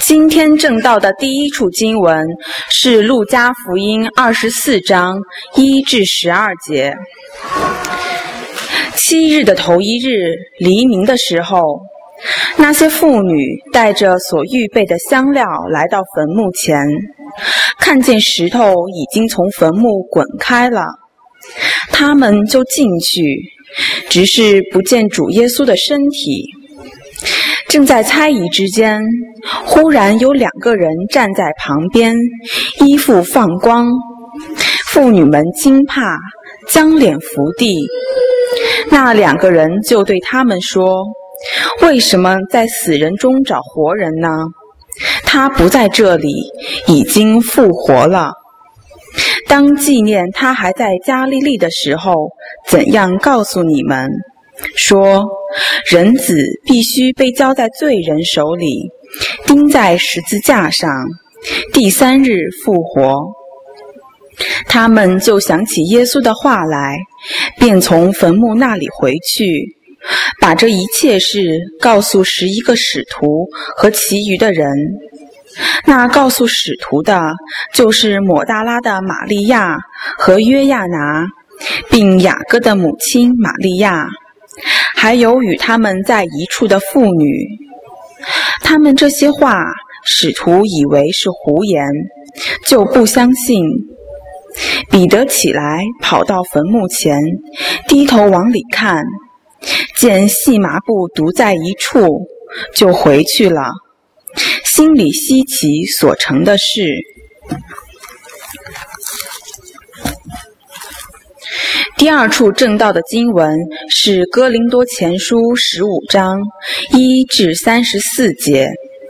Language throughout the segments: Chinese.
今天正道的第一处经文是路加福音24章1至12节。7日的头一日黎明的时候，那些妇女带着所预备的香料来到坟墓前，看见石头已经从坟墓滚开了，他们就进去，只是不见主耶稣的身体。正在猜疑之间，忽然有2个人站在旁边，衣服放光。妇女们惊怕，将脸伏地。那2个人就对他们说：为什么在死人中找活人呢？他不在这里，已经复活了。当纪念他还在加利利的时候，怎样告诉你们说，人子必须被交在罪人手里，钉在十字架上，第3日复活。他们就想起耶稣的话来，便从坟墓那里回去，把这一切事告诉11个使徒和其余的人。那告诉使徒的，就是抹大拉的玛利亚和约亚拿，并雅各的母亲玛利亚，还有与他们在一处的妇女。他们这些话，使徒以为是胡言，就不相信。彼得起来，跑到坟墓前，低头往里看，见细麻布独在一处，就回去了，心里稀奇所成的事。第2处正道的经文是哥林多前书15章1至34节。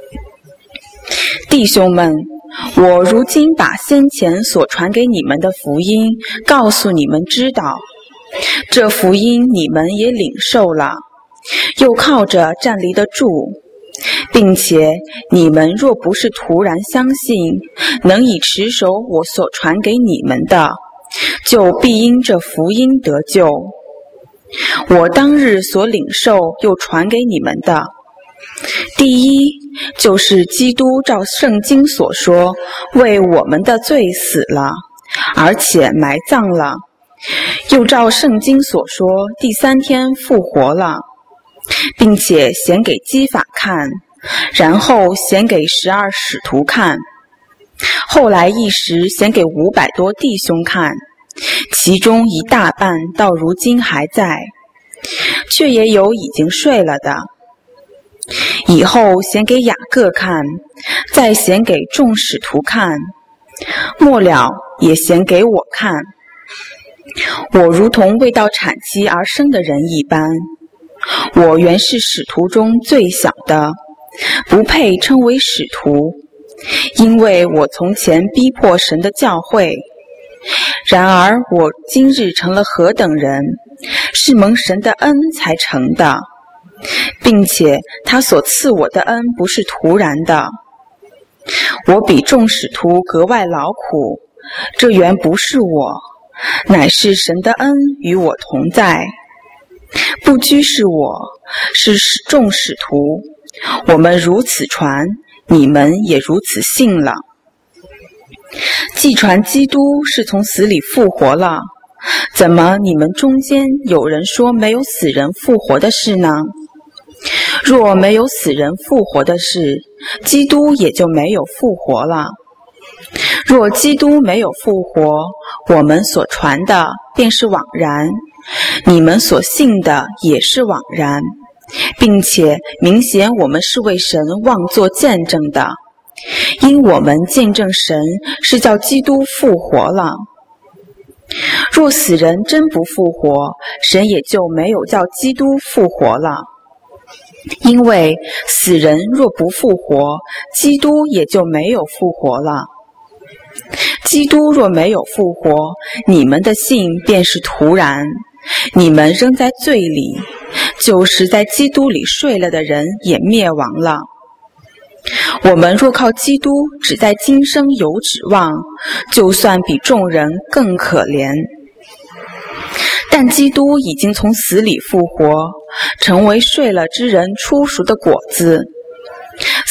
弟兄们，我如今把先前所传给你们的福音告诉你们知道，这福音你们也领受了，又靠着站立得住，并且你们若不是突然相信，能以持守我所传给你们的，就必因这福音得救。我当日所领受又传给你们的，第一，就是基督照圣经所说，为我们的罪死了，而且埋葬了，又照圣经所说，第3天复活了，并且显给基法看，然后显给12使徒看，后来一时显给500多弟兄看，其中一大半到如今还在，却也有已经睡了的。以后显给雅各看，再显给众使徒看，末了也显给我看。我如同未到产期而生的人一般，我原是使徒中最小的，不配称为使徒，因为我从前逼迫神的教会。然而我今日成了何等人，是蒙神的恩才成的，并且他所赐我的恩不是突然的。我比众使徒格外劳苦，这原不是我，乃是神的恩与我同在。不拘是我，是众使徒，我们如此传，你们也如此信了。既传基督是从死里复活了，怎么你们中间有人说没有死人复活的事呢？若没有死人复活的事，基督也就没有复活了。若基督没有复活，我们所传的便是枉然，你们所信的也是枉然，并且明显我们是为神妄作见证的，因我们见证神是叫基督复活了。若死人真不复活，神也就没有叫基督复活了。因为死人若不复活，基督也就没有复活了。基督若没有复活，你们的信便是徒然，你们仍在罪里，就是在基督里睡了的人也灭亡了。我们若靠基督只在今生有指望，就算比众人更可怜。但基督已经从死里复活，成为睡了之人初熟的果子。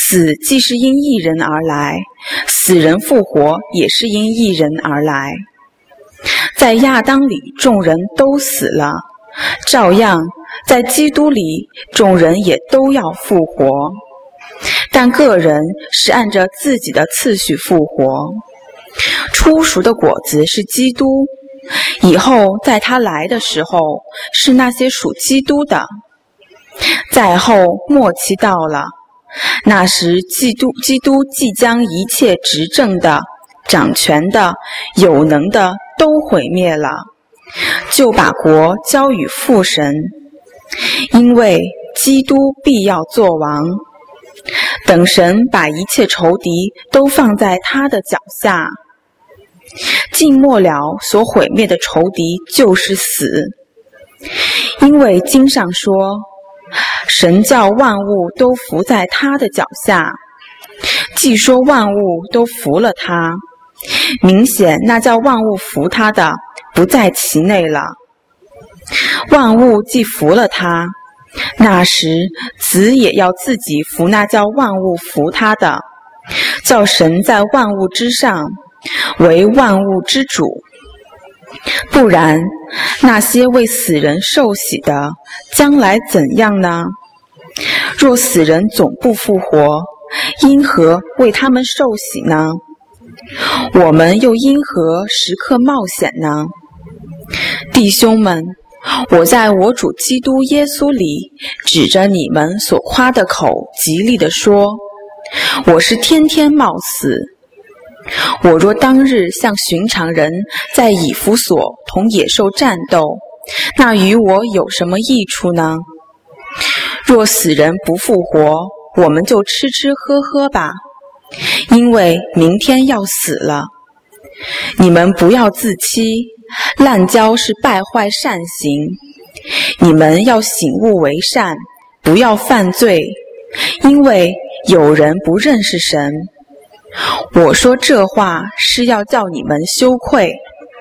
死既是因一人而来，死人复活也是因一人而来。在亚当里众人都死了，照样在基督里众人也都要复活，但个人是按着自己的次序复活。初熟的果子是基督，以后在他来的时候是那些属基督的。再后末期到了，那时基督即将一切执政的、掌权的、有能的都毁灭了，就把国交与父神，因为基督必要作王。等神把一切仇敌都放在他的脚下。尽末了所毁灭的仇敌就是死，因为经上说，神叫万物都伏在他的脚下。既说万物都服了他，明显那叫万物服他的不在其内了。万物既服了他，那时子也要自己服那叫万物服他的，叫神在万物之上，为万物之主。不然，那些为死人受洗的，将来怎样呢？若死人总不复活，因何为他们受洗呢？我们又因何时刻冒险呢？弟兄们，我在我主基督耶稣里，指着你们所夸的口，极力地说，我是天天冒死。我若当日像寻常人在以弗所同野兽战斗，那与我有什么益处呢？若死人不复活，我们就吃吃喝喝吧，因为明天要死了。你们不要自欺，滥交是败坏善行。你们要醒悟为善，不要犯罪，因为有人不认识神。我说这话是要叫你们羞愧。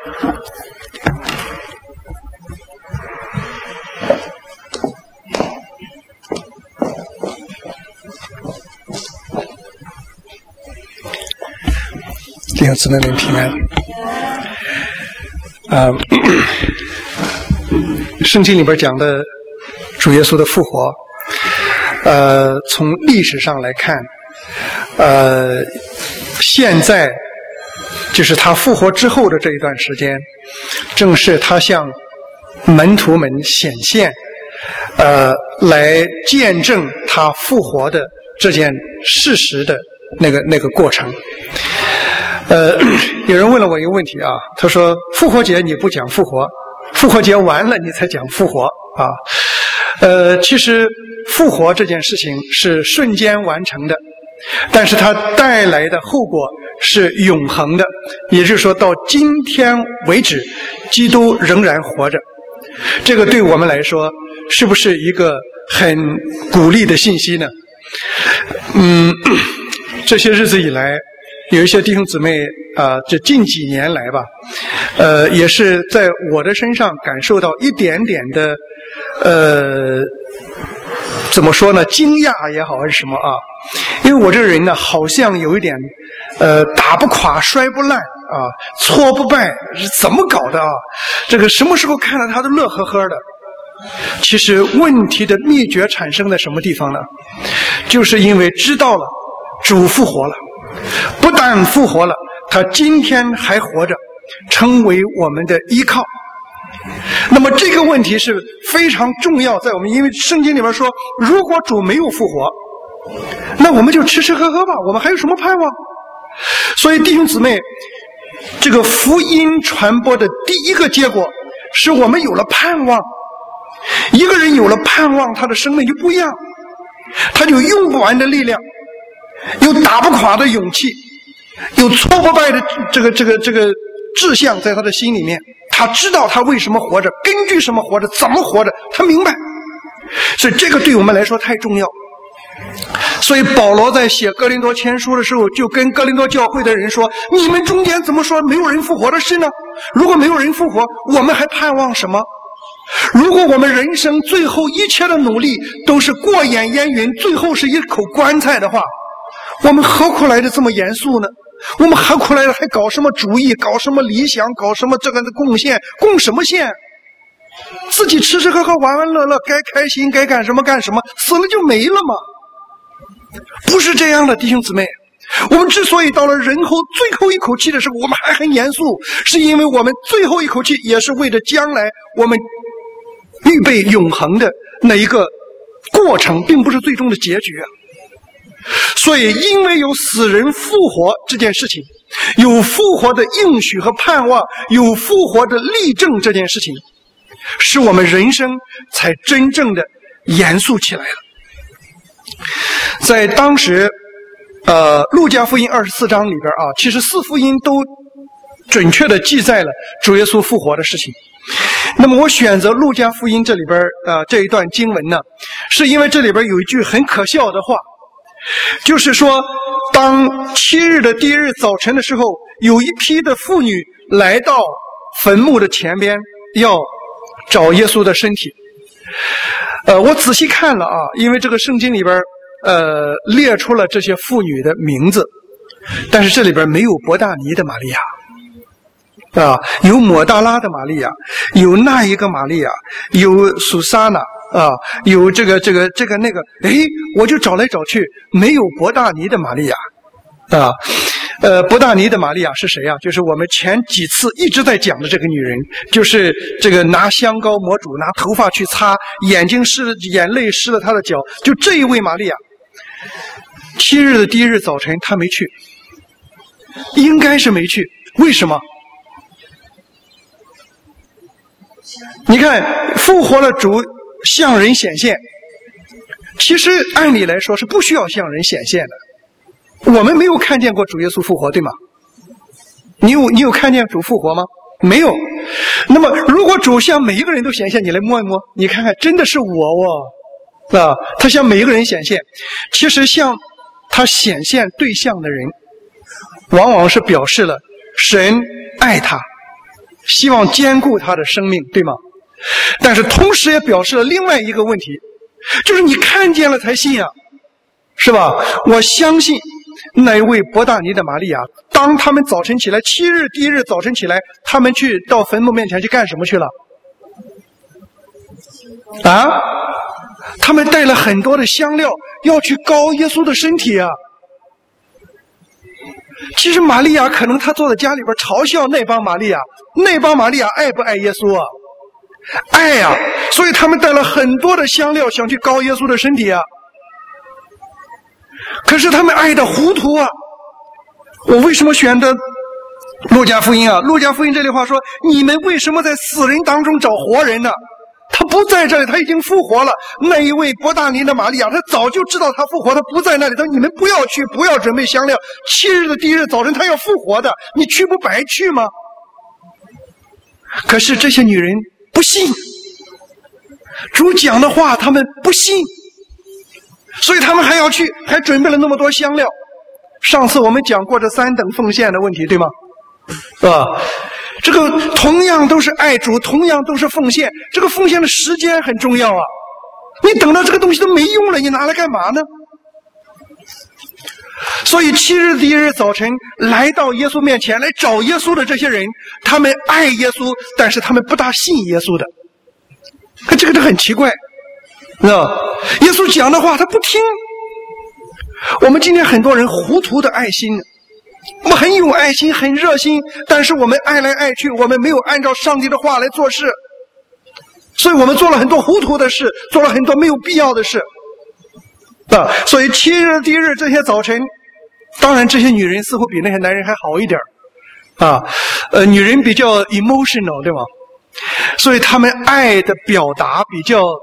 弟兄姊妹们平安。圣经里边讲的主耶稣的复活，从历史上来看，现在就是他复活之后的这一段时间，正是他向门徒们显现，来见证他复活的这件事实的那个过程。有人问了我一个问题啊，他说复活节你不讲复活，复活节完了你才讲复活啊。其实复活这件事情是瞬间完成的，但是它带来的后果是永恒的，也就是说到今天为止，基督仍然活着。这个对我们来说是不是一个很鼓励的信息呢？这些日子以来，有一些弟兄姊妹这近几年来吧，也是在我的身上感受到一点点的怎么说呢，惊讶也好还是什么啊？因为我这个人呢，好像有一点打不垮摔不烂啊，挫不败，是怎么搞的啊？这个什么时候看到他都乐呵呵的。其实问题的秘诀产生在什么地方呢？就是因为知道了主复活了，不但复活了，他今天还活着，成为我们的依靠。那么这个问题是非常重要，在我们因为圣经里面说，如果主没有复活，那我们就吃吃喝喝吧，我们还有什么盼望？所以弟兄姊妹，这个福音传播的第一个结果是我们有了盼望。一个人有了盼望，他的生命就不一样，他就用不完的力量，有打不垮的勇气，有挫不败的这个志向在他的心里面。他知道他为什么活着，根据什么活着，怎么活着，他明白。所以这个对我们来说太重要。所以保罗在写哥林多前书的时候，就跟哥林多教会的人说，你们中间怎么说没有人复活的事呢？如果没有人复活，我们还盼望什么？如果我们人生最后一切的努力都是过眼烟云，最后是一口棺材的话， 我们何苦来的这么严肃呢？我们何苦来的还搞什么主义，搞什么理想，搞什么这个的贡献？贡什么献？自己吃吃喝喝，玩玩乐乐，该开心该干什么干什么，死了就没了嘛。不是这样的，弟兄姊妹。我们之所以到了人最后一口气的时候，我们还很严肃，是因为我们最后一口气也是为了将来我们预备永恒的那一个过程，并不是最终的结局啊。所以因为有死人复活这件事情，有复活的应许和盼望，有复活的例证这件事情，使我们人生才真正的严肃起来了。在当时路加福音24章里边啊，其实4福音都准确的记载了主耶稣复活的事情。那么我选择路加福音这里边这一段经文呢，是因为这里边有一句很可笑的话，就是说当7日的第一日早晨的时候，有一批的妇女来到坟墓的前边要找耶稣的身体。我仔细看了啊，因为这个圣经里边列出了这些妇女的名字，但是这里边没有伯大尼的玛利亚啊，有抹大拉的玛利亚，有那一个玛利亚，有苏珊娜啊，有这个那个，我就找来找去，没有伯大尼的玛利亚啊。伯大尼的玛利亚是谁啊？就是我们前几次一直在讲的这个女人，就是这个拿香膏抹主，拿头发去擦，眼泪湿了她的脚，就这一位玛利亚。7日的第一日早晨她没去，应该是没去，为什么？你看复活了主向人显现，其实按理来说是不需要向人显现的。我们没有看见过主耶稣复活，对吗？你有看见主复活吗？没有。那么如果主向每一个人都显现，你来摸一摸，你看看真的是我啊，他向每一个人显现。其实向他显现对象的人，往往是表示了神爱他，希望兼顾他的生命，对吗？但是同时也表示了另外一个问题，就是你看见了才信啊，是吧？我相信那一位伯大尼的玛利亚，当他们早晨起来，7日第一日早晨起来，他们去到坟墓面前去干什么去了？啊？他们带了很多的香料，要去膏耶稣的身体啊。其实玛利亚可能她坐在家里边嘲笑那帮玛利亚，那帮玛利亚爱不爱耶稣啊？爱呀，所以他们带了很多的香料想去膏耶稣的身体啊。可是他们爱的糊涂啊！我为什么选择路加福音啊？路加福音这里话说，你们为什么在死人当中找活人呢？他不在这里，他已经复活了。那一位伯大尼的玛利亚，他早就知道他复活，他不在那里。他说你们不要去，不要准备香料。7日的第一日早晨他要复活的，你去不白去吗？可是这些女人不信主讲的话，他们不信，所以他们还要去，还准备了那么多香料。上次我们讲过这3等奉献的问题，对吗？这个同样都是爱主，同样都是奉献，这个奉献的时间很重要啊！你等到这个东西都没用了，你拿来干嘛呢？所以7日第一日早晨来到耶稣面前来找耶稣的这些人，他们爱耶稣，但是他们不大信耶稣的。这个都很奇怪，耶稣讲的话他不听。我们今天很多人糊涂的爱心，我们很有爱心，很热心，但是我们爱来爱去，我们没有按照上帝的话来做事，所以我们做了很多糊涂的事，做了很多没有必要的事所以7日第一日这些早晨，当然这些女人似乎比那些男人还好一点女人比较 emotional， 对吗？所以他们爱的表达比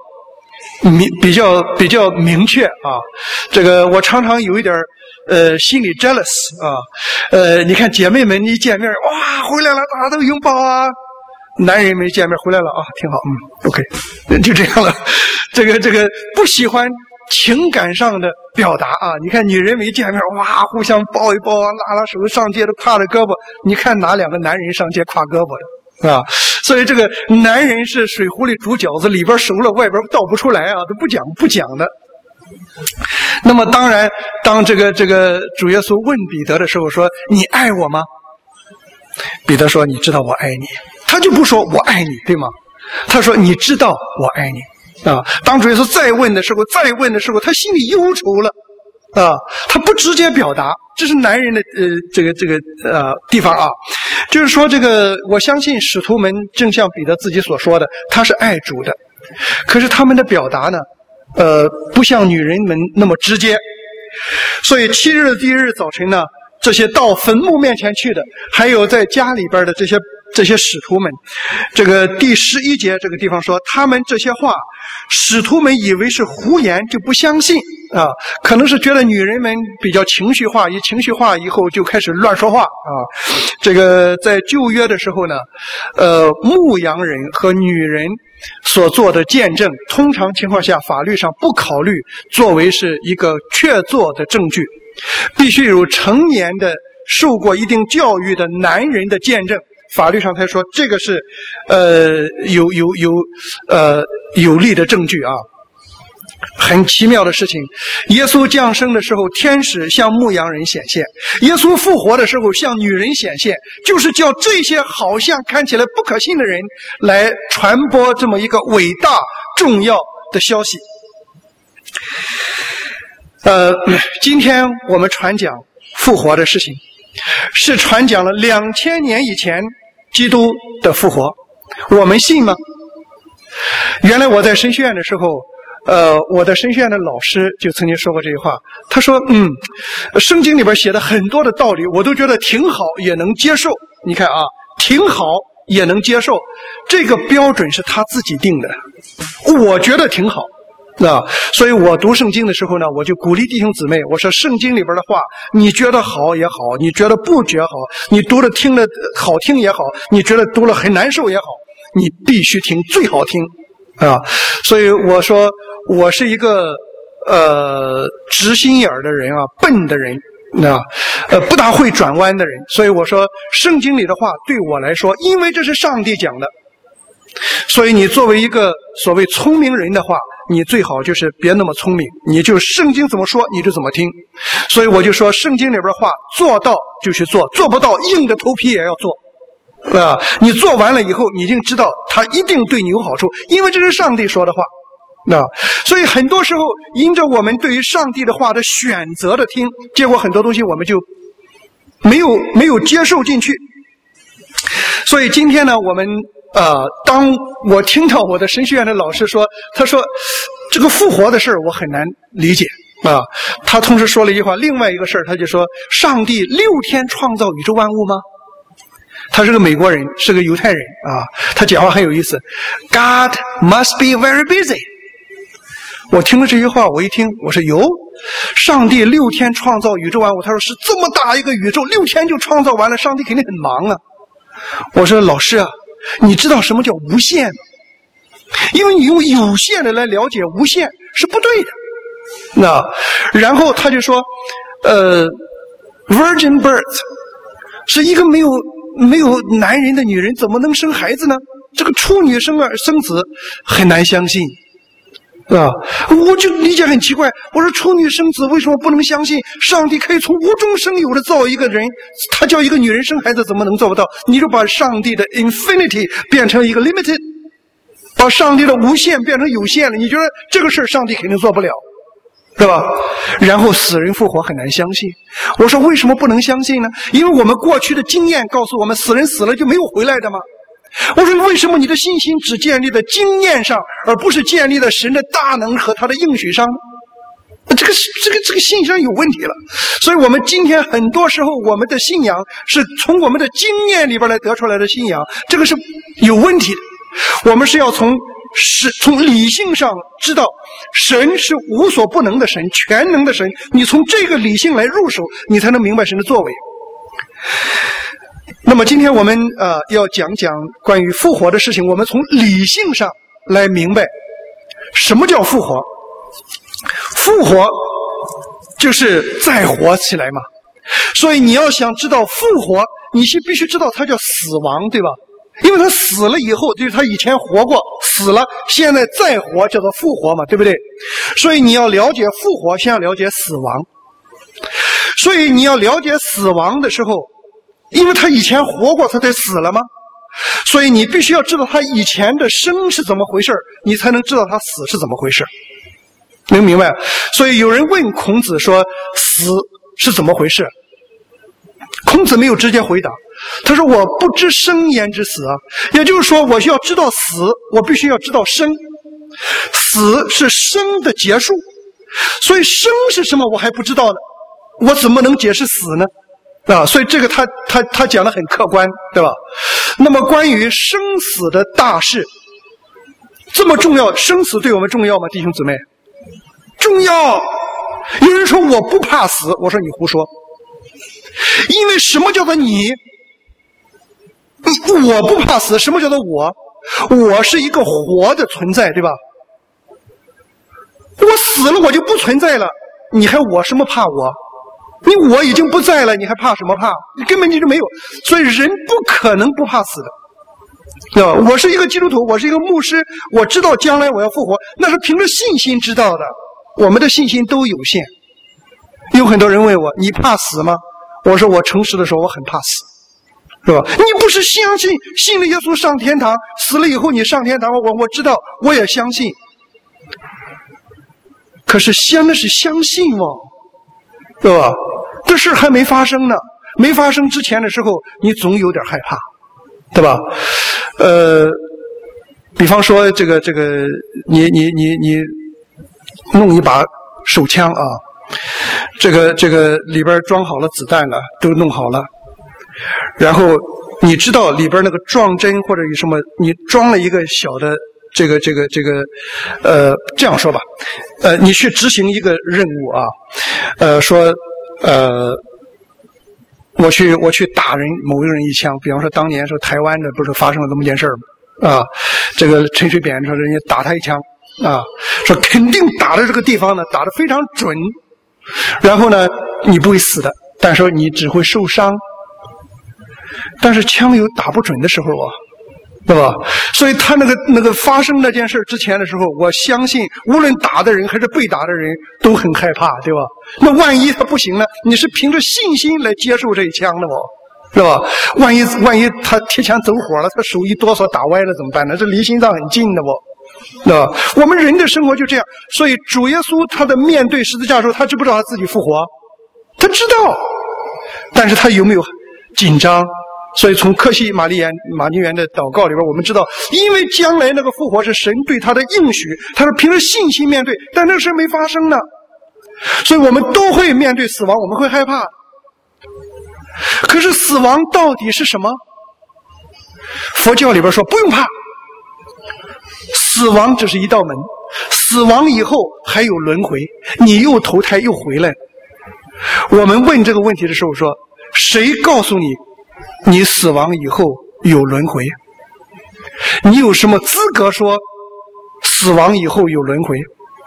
较明确这个我常常有一点心里 jealous 你看姐妹们一见面，哇，回来了，大家都拥抱啊。男人没见面回来了挺好，OK， 就这样了。这个不喜欢情感上的表达你看女人没见面，哇，互相抱一抱拉拉手，上街都挎着胳膊。你看哪两个男人上街挎胳膊的所以这个男人是水壶里煮饺子，里边熟了外边倒不出来都不讲的。 那么当然，当这个主耶稣问彼得的时候说：“你爱我吗？”彼得说：“你知道我爱你。”他就不说我爱你，对吗？他说：“你知道我爱你。”啊，当主耶稣再问的时候，他心里忧愁了。啊，他不直接表达，这是男人的地方啊，就是说我相信使徒们正像彼得自己所说的，他是爱主的，可是他们的表达呢，不像女人们那么直接，所以7日的第1日早晨呢，这些到坟墓面前去的，还有在家里边的这些使徒们，第11节这个地方说，他们这些话，使徒们以为是胡言，就不相信啊，可能是觉得女人们比较情绪化，一情绪化以后就开始乱说话啊。在旧约的时候呢，牧羊人和女人所做的见证，通常情况下法律上不考虑作为是一个确凿的证据，必须有成年的受过一定教育的男人的见证。法律上才说这个是有力的证据啊。很奇妙的事情，耶稣降生的时候，天使向牧羊人显现；耶稣复活的时候，向女人显现，就是叫这些好像看起来不可信的人来传播这么一个伟大重要的消息。今天我们传讲复活的事情，是传讲了2000年以前基督的复活，我们信吗？原来我在神学院的时候，我的神学院的老师就曾经说过这句话，他说圣经里边写的很多的道理我都觉得挺好，也能接受。你看啊，挺好也能接受，这个标准是他自己定的，我觉得挺好所以我读圣经的时候呢，我就鼓励弟兄姊妹，我说圣经里边的话，你觉得好也好，你觉得不觉好，你读了听了好听也好，你觉得读了很难受也好，你必须听最好听所以我说我是一个直心眼的人笨的人不大会转弯的人，所以我说圣经里的话对我来说，因为这是上帝讲的，所以你作为一个所谓聪明人的话，你最好就是别那么聪明，你就圣经怎么说你就怎么听。所以我就说圣经里边的话，做到就去做，做不到硬着头皮也要做你做完了以后，你已经知道它一定对你有好处，因为这是上帝说的话所以很多时候因着我们对于上帝的话的选择的听，结果很多东西我们就没有接受进去。所以今天呢，我们当我听到我的神学院的老师说，他说这个复活的事我很难理解他同时说了一句话，另外一个事他就说，上帝6天创造宇宙万物吗？他是个美国人，是个犹太人他讲话很有意思， God must be very busy。 我听了这句话，我一听我说上帝6天创造宇宙万物，他说是这么大一个宇宙6天就创造完了，上帝肯定很忙我说老师你知道什么叫无限吗？因为你用有限的来了解无限是不对的然后他就说virgin birth 是一个没有男人的女人怎么能生孩子呢？这个处女生子很难相信我就理解很奇怪，我说处女生子为什么不能相信上帝可以从无中生有的造一个人，他叫一个女人生孩子怎么能做不到？你就把上帝的 infinity 变成一个 limited， 把上帝的无限变成有限了，你觉得这个事上帝肯定做不了，对吧？然后死人复活很难相信，我说为什么不能相信呢？因为我们过去的经验告诉我们，死人死了就没有回来的吗？我说为什么你的信心只建立在经验上，而不是建立在神的大能和他的应许上呢？这个信心上有问题了。所以我们今天很多时候我们的信仰是从我们的经验里边来得出来的信仰，这个是有问题的。我们是要从理性上知道神是无所不能的神，全能的神，你从这个理性来入手，你才能明白神的作为。那么今天我们要讲关于复活的事情，我们从理性上来明白什么叫复活。复活就是再活起来嘛，所以你要想知道复活，你必须知道它叫死亡，对吧？ 因为他死了以后，就是他以前活过，死了，现在再活，叫做复活嘛，对不对？所以你要了解复活，先要了解死亡。所以你要了解死亡的时候，因为他以前活过，他才死了吗？所以你必须要知道他以前的生是怎么回事，你才能知道他死是怎么回事。能明白？所以有人问孔子说死是怎么回事，孔子没有直接回答，他说我不知生焉知死啊，也就是说我需要知道死，我必须要知道生，死是生的结束，所以生是什么我还不知道呢，我怎么能解释死呢？所以这个他讲得很客观，对吧？那么关于生死的大事这么重要，生死对我们重要吗？弟兄姊妹，重要。有人说我不怕死，我说你胡说。因为什么叫做你？我不怕死，什么叫做我？我是一个活的存在，对吧？我死了我就不存在了，你还我什么怕我？我已经不在了，你还怕什么怕？你根本就没有。所以人不可能不怕死的，对吧？我是一个基督徒，我是一个牧师，我知道将来我要复活，那是凭着信心知道的。我们的信心都有限。有很多人问我，你怕死吗？我说我诚实的说，我很怕死，是吧？你不是相信信了耶稣上天堂，死了以后你上天堂，我知道，我也相信。可是那是相信哦，对吧？这事还没发生呢，没发生之前的时候，你总有点害怕，对吧？比方说这个，你弄一把手枪啊，这个里边装好了子弹了，都弄好了，然后你知道里边那个撞针或者有什么，你装了一个小的这样说吧，你去执行一个任务啊，说我去打人某一个人一枪，比方说当年说台湾的不是发生了这么件事吗？啊，这个陈水扁说人家打他一枪啊，说肯定打的这个地方呢打得非常准，然后呢你不会死的，但是你只会受伤，但是枪有打不准的时候啊，对吧？所以他那个发生那件事之前的时候，我相信无论打的人还是被打的人都很害怕，对吧？那万一他不行呢？你是凭着信心来接受这一枪的哦，是吧？万一他贴枪走火了，他手一哆嗦打歪了怎么办呢？这离心脏很近的哦，对吧？我们人的生活就这样，所以主耶稣他的面对十字架的时候，他知不知道他自己复活？他知道，但是他有没有紧张？所以从克西玛尼园的祷告里边，我们知道，因为将来那个复活是神对他的应许，他是凭着信心面对，但那个事没发生呢，所以我们都会面对死亡，我们会害怕。可是死亡到底是什么？佛教里边说不用怕，死亡只是一道门，死亡以后还有轮回，你又投胎又回来。我们问这个问题的时候说，谁告诉你死亡以后有轮回？你有什么资格说死亡以后有轮回？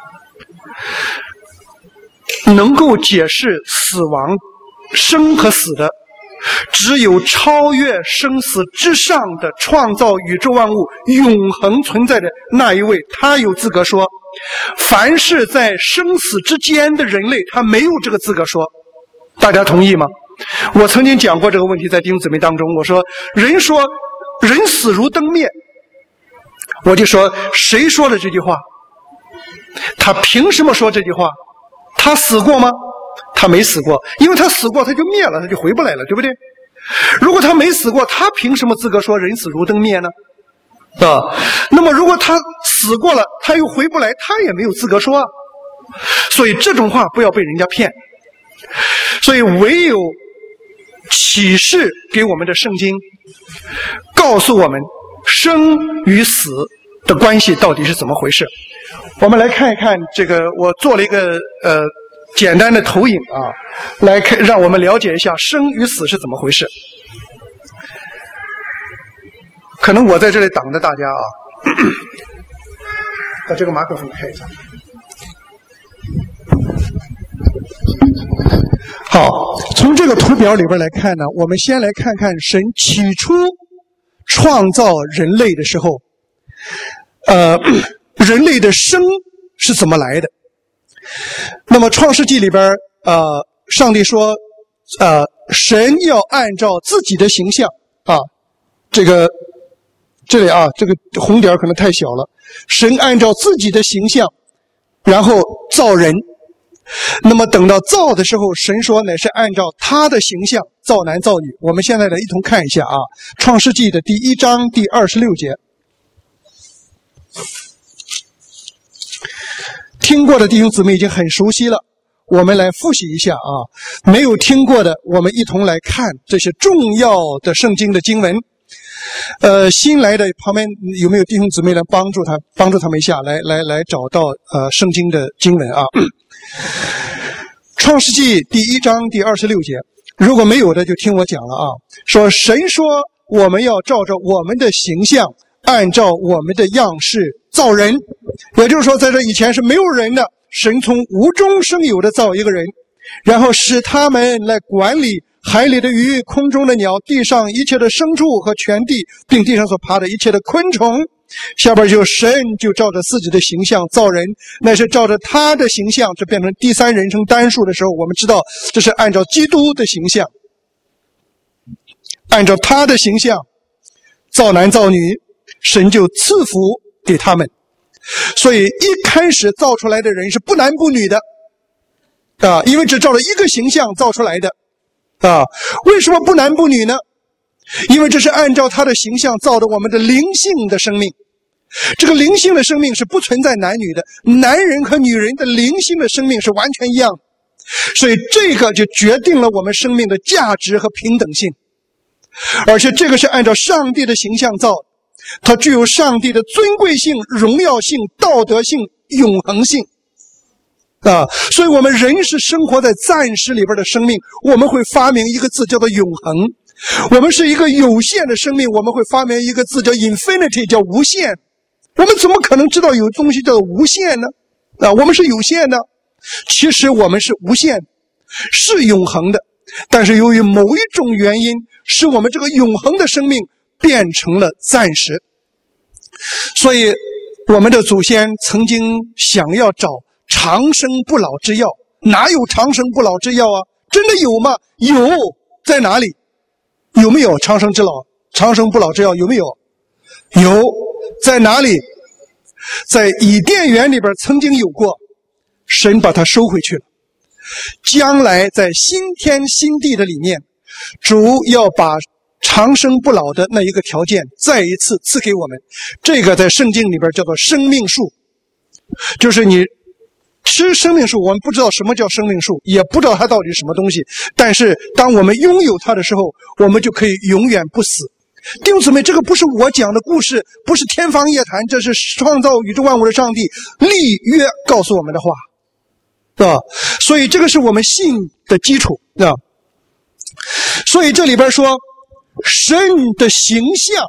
能够解释死亡生和死的，只有超越生死之上的创造宇宙万物永恒存在的那一位，他有资格说。凡是在生死之间的人类，他没有这个资格说。大家同意吗？我曾经讲过这个问题，在弟兄姊妹当中，我说人死如灯灭，我就说谁说了这句话？他凭什么说这句话？他死过吗？他没死过，因为他死过他就灭了，他就回不来了，对不对？如果他没死过，他凭什么资格说人死如灯灭呢？那么如果他死过了，他又回不来，他也没有资格说啊。所以这种话不要被人家骗。所以唯有启示给我们的圣经告诉我们生与死的关系到底是怎么回事。我们来看一看这个，我做了一个简单的投影啊，来看让我们了解一下生与死是怎么回事。可能我在这里挡着大家啊，把这个马克风开一下。好，从这个图表里边来看呢，我们先来看看神起初创造人类的时候，人类的生是怎么来的？那么创世纪里边，上帝说，神要按照自己的形象啊，这里啊，这个红点可能太小了。神按照自己的形象，然后造人。那么等到造的时候，神说乃是按照他的形象造男造女。我们现在来一同看一下啊，创世纪的第1章第26节。听过的弟兄姊妹已经很熟悉了，我们来复习一下啊。没有听过的，我们一同来看这些重要的圣经的经文。新来的旁边有没有弟兄姊妹来帮助他们一下，来找到圣经的经文啊？创世纪第1章第26节，如果没有的就听我讲了啊。说神说我们要照着我们的形象，按照我们的样式造人，也就是说在这以前是没有人的，神从无中生有的造一个人，然后使他们来管理海里的鱼、空中的鸟、地上一切的牲畜和全地，并地上所爬的一切的昆虫。下边就神就照着自己的形象造人，那是照着他的形象，这变成第三人称单数的时候，我们知道这是按照基督的形象，按照他的形象造男造女，神就赐福给他们。所以一开始造出来的人是不男不女的啊，因为只照着一个形象造出来的啊。为什么不男不女呢？因为这是按照他的形象造的我们的灵性的生命。这个灵性的生命是不存在男女的，男人和女人的灵性的生命是完全一样的，所以这个就决定了我们生命的价值和平等性。而且这个是按照上帝的形象造的，它具有上帝的尊贵性、荣耀性、道德性、永恒性啊。所以我们人是生活在暂时里边的生命，我们会发明一个字叫做永恒。我们是一个有限的生命，我们会发明一个字叫 infinity， 叫无限。我们怎么可能知道有东西叫做无限呢？我们是有限的，其实我们是无限，是永恒的，但是由于某一种原因，使我们这个永恒的生命变成了暂时。所以我们的祖先曾经想要找长生不老之药，哪有长生不老之药啊？真的有吗？有，在哪里？有没有长生不老之药？有没有？有，在哪里？在伊甸园里边曾经有过，神把它收回去了。将来在新天新地的里面，主要把长生不老的那一个条件再一次赐给我们。这个在圣经里边叫做生命树，就是你吃生命树，我们不知道什么叫生命树，也不知道它到底是什么东西，但是当我们拥有它的时候，我们就可以永远不死。弟兄姊妹，这个不是我讲的故事，不是天方夜谭，这是创造宇宙万物的上帝立约告诉我们的话，对吧？所以这个是我们信的基础，对吧？所以这里边说神的形象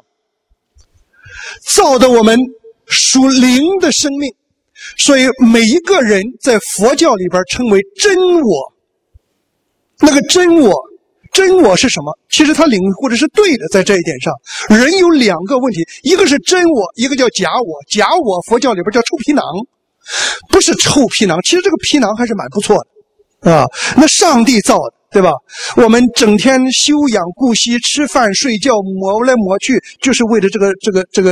造的我们属灵的生命，所以每一个人在佛教里边称为真我。那个真我是什么？其实他领悟的是对的。在这一点上，人有两个问题，一个是真我，一个叫假我。假我佛教里边叫臭皮囊，不是臭皮囊，其实这个皮囊还是蛮不错的啊。那上帝造的，对吧？我们整天休养顾惜，吃饭睡觉，抹来抹去，就是为了这个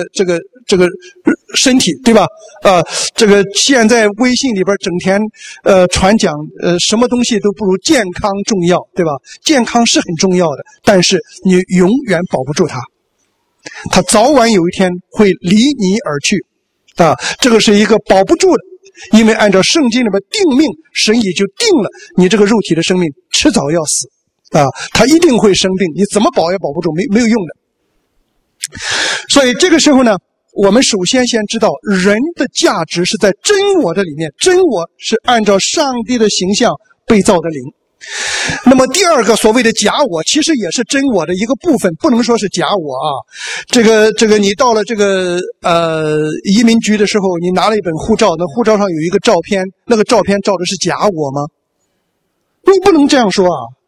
身体，对吧？这个现在微信里边整天传讲什么东西都不如健康重要，对吧？健康是很重要的，但是你永远保不住它，它早晚有一天会离你而去啊！这个是一个保不住的，因为按照圣经里面定命，神也就定了你这个肉体的生命迟早要死啊，它一定会生病，你怎么保也保不住，没有用的。所以这个时候呢，我们首先知道人的价值是在真我的里面，真我是按照上帝的形象被造的灵。那么第二个所谓的假我，其实也是真我的一个部分，不能说是假我啊。这个你到了这个移民局的时候，你拿了一本护照，那护照上有一个照片，那个照片照的是假我吗？你不能这样说啊。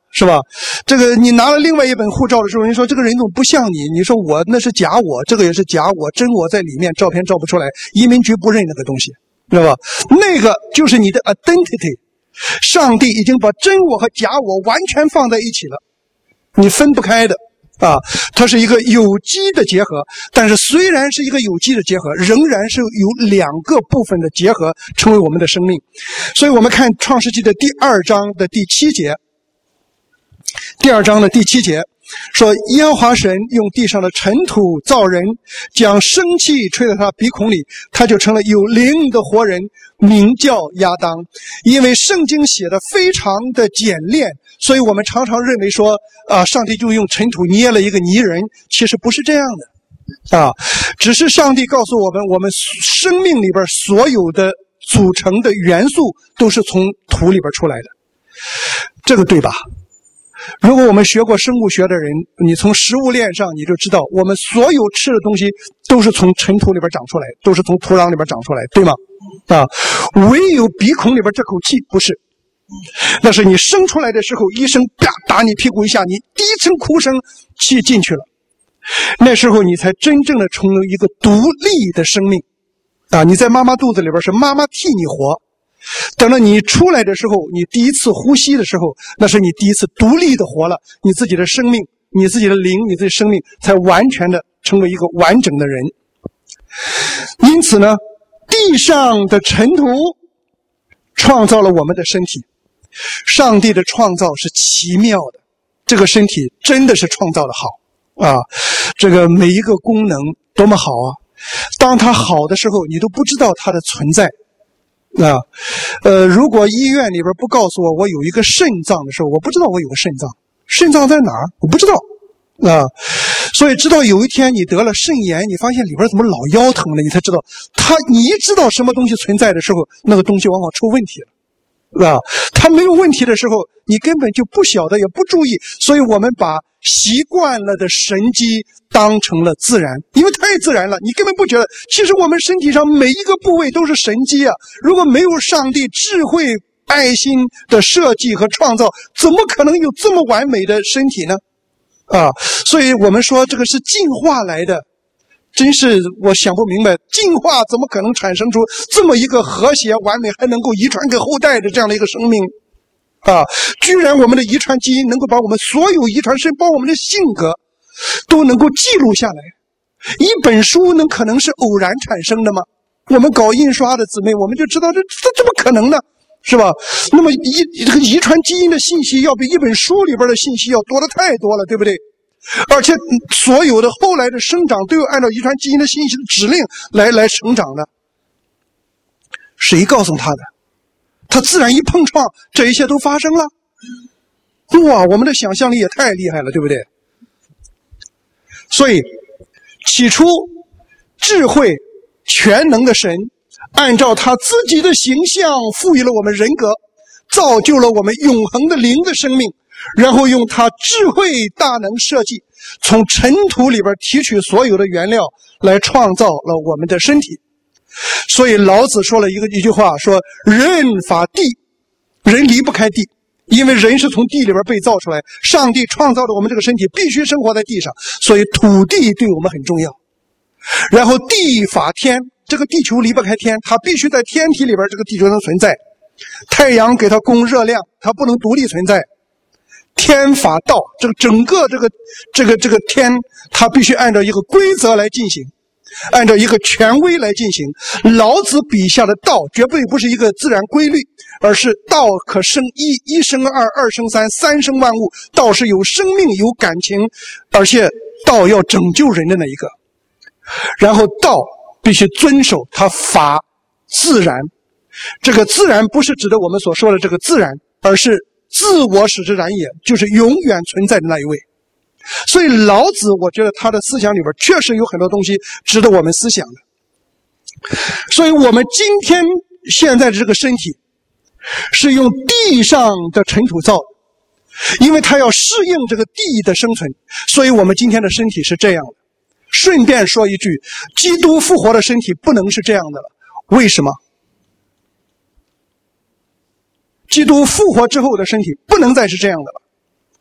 是吧？这个你拿了另外一本护照的时候，人说这个人怎么不像你？你说我那是假我，这个也是假我，真我在里面，照片照不出来，移民局不认那个东西，知道吧？那个就是你的 identity， 上帝已经把真我和假我完全放在一起了，你分不开的啊。它是一个有机的结合，但是虽然是一个有机的结合，仍然是有两个部分的结合成为我们的生命。所以我们看创世纪的第2章的第7节，第2章的第7节说，耶和华神用地上的尘土造人，将生气吹到他鼻孔里，他就成了有灵的活人，名叫亚当。因为圣经写的非常的简练，所以我们常常认为说上帝就用尘土捏了一个泥人，其实不是这样的只是上帝告诉我们，我们生命里边所有的组成的元素都是从土里边出来的，这个对吧？如果我们学过生物学的人，你从食物链上你就知道，我们所有吃的东西都是从尘土里边长出来，都是从土壤里边长出来，对吗？唯有鼻孔里边这口气不是，那是你生出来的时候，医生啪打你屁股一下，你第一声哭声气进去了，那时候你才真正的成为一个独立的生命你在妈妈肚子里边是妈妈替你活，等到你出来的时候，你第一次呼吸的时候，那是你第一次独立的活了，你自己的生命，你自己的灵，你自己的生命才完全的成为一个完整的人。因此呢，地上的尘土创造了我们的身体，上帝的创造是奇妙的，这个身体真的是创造的好这个每一个功能多么好啊！当它好的时候，你都不知道它的存在如果医院里边不告诉我有一个肾脏的时候，我不知道我有个肾脏，肾脏在哪儿我不知道所以直到有一天你得了肾炎，你发现里边怎么老腰疼了，你才知道你一知道什么东西存在的时候，那个东西往往出问题了它没有问题的时候，你根本就不晓得也不注意，所以我们把习惯了的神迹当成了自然，因为太自然了，你根本不觉得。其实我们身体上每一个部位都是神迹如果没有上帝智慧爱心的设计和创造，怎么可能有这么完美的身体呢所以我们说这个是进化来的，真是我想不明白，进化怎么可能产生出这么一个和谐完美还能够遗传给后代的这样的一个生命居然我们的遗传基因能够把我们所有遗传甚至把我们的性格都能够记录下来。一本书能可能是偶然产生的吗？我们搞印刷的姊妹，我们就知道这怎么可能呢？是吧？那么这个遗传基因的信息要比一本书里边的信息要多的太多了，对不对？而且所有的后来的生长都有按照遗传基因的信息的指令来成长的。谁告诉他的？他自然一碰撞，这一切都发生了。哇，我们的想象力也太厉害了，对不对？所以起初智慧全能的神按照他自己的形象赋予了我们人格，造就了我们永恒的灵的生命，然后用他智慧大能设计，从尘土里边提取所有的原料来创造了我们的身体。所以老子说了一句话，说人法地，人离不开地，因为人是从地里边被造出来，上帝创造的我们这个身体必须生活在地上，所以土地对我们很重要。然后地法天，这个地球离不开天，它必须在天体里边这个地球能存在，太阳给它供热量，它不能独立存在。天法道，这个整个这个天，它必须按照一个规则来进行，按照一个权威来进行。老子笔下的道绝对不是一个自然规律，而是道可生一，一生二，二生三，三生万物。道是有生命有感情，而且道要拯救人的那一个。然后道必须遵守它法自然，这个自然不是指的我们所说的这个自然，而是自我使之然也，就是永远存在的那一位。所以老子我觉得他的思想里边确实有很多东西值得我们思想的。所以我们今天现在的这个身体是用地上的尘土造的，因为它要适应这个地的生存，所以我们今天的身体是这样的。顺便说一句，基督复活的身体不能是这样的了。为什么？基督复活之后的身体不能再是这样的了。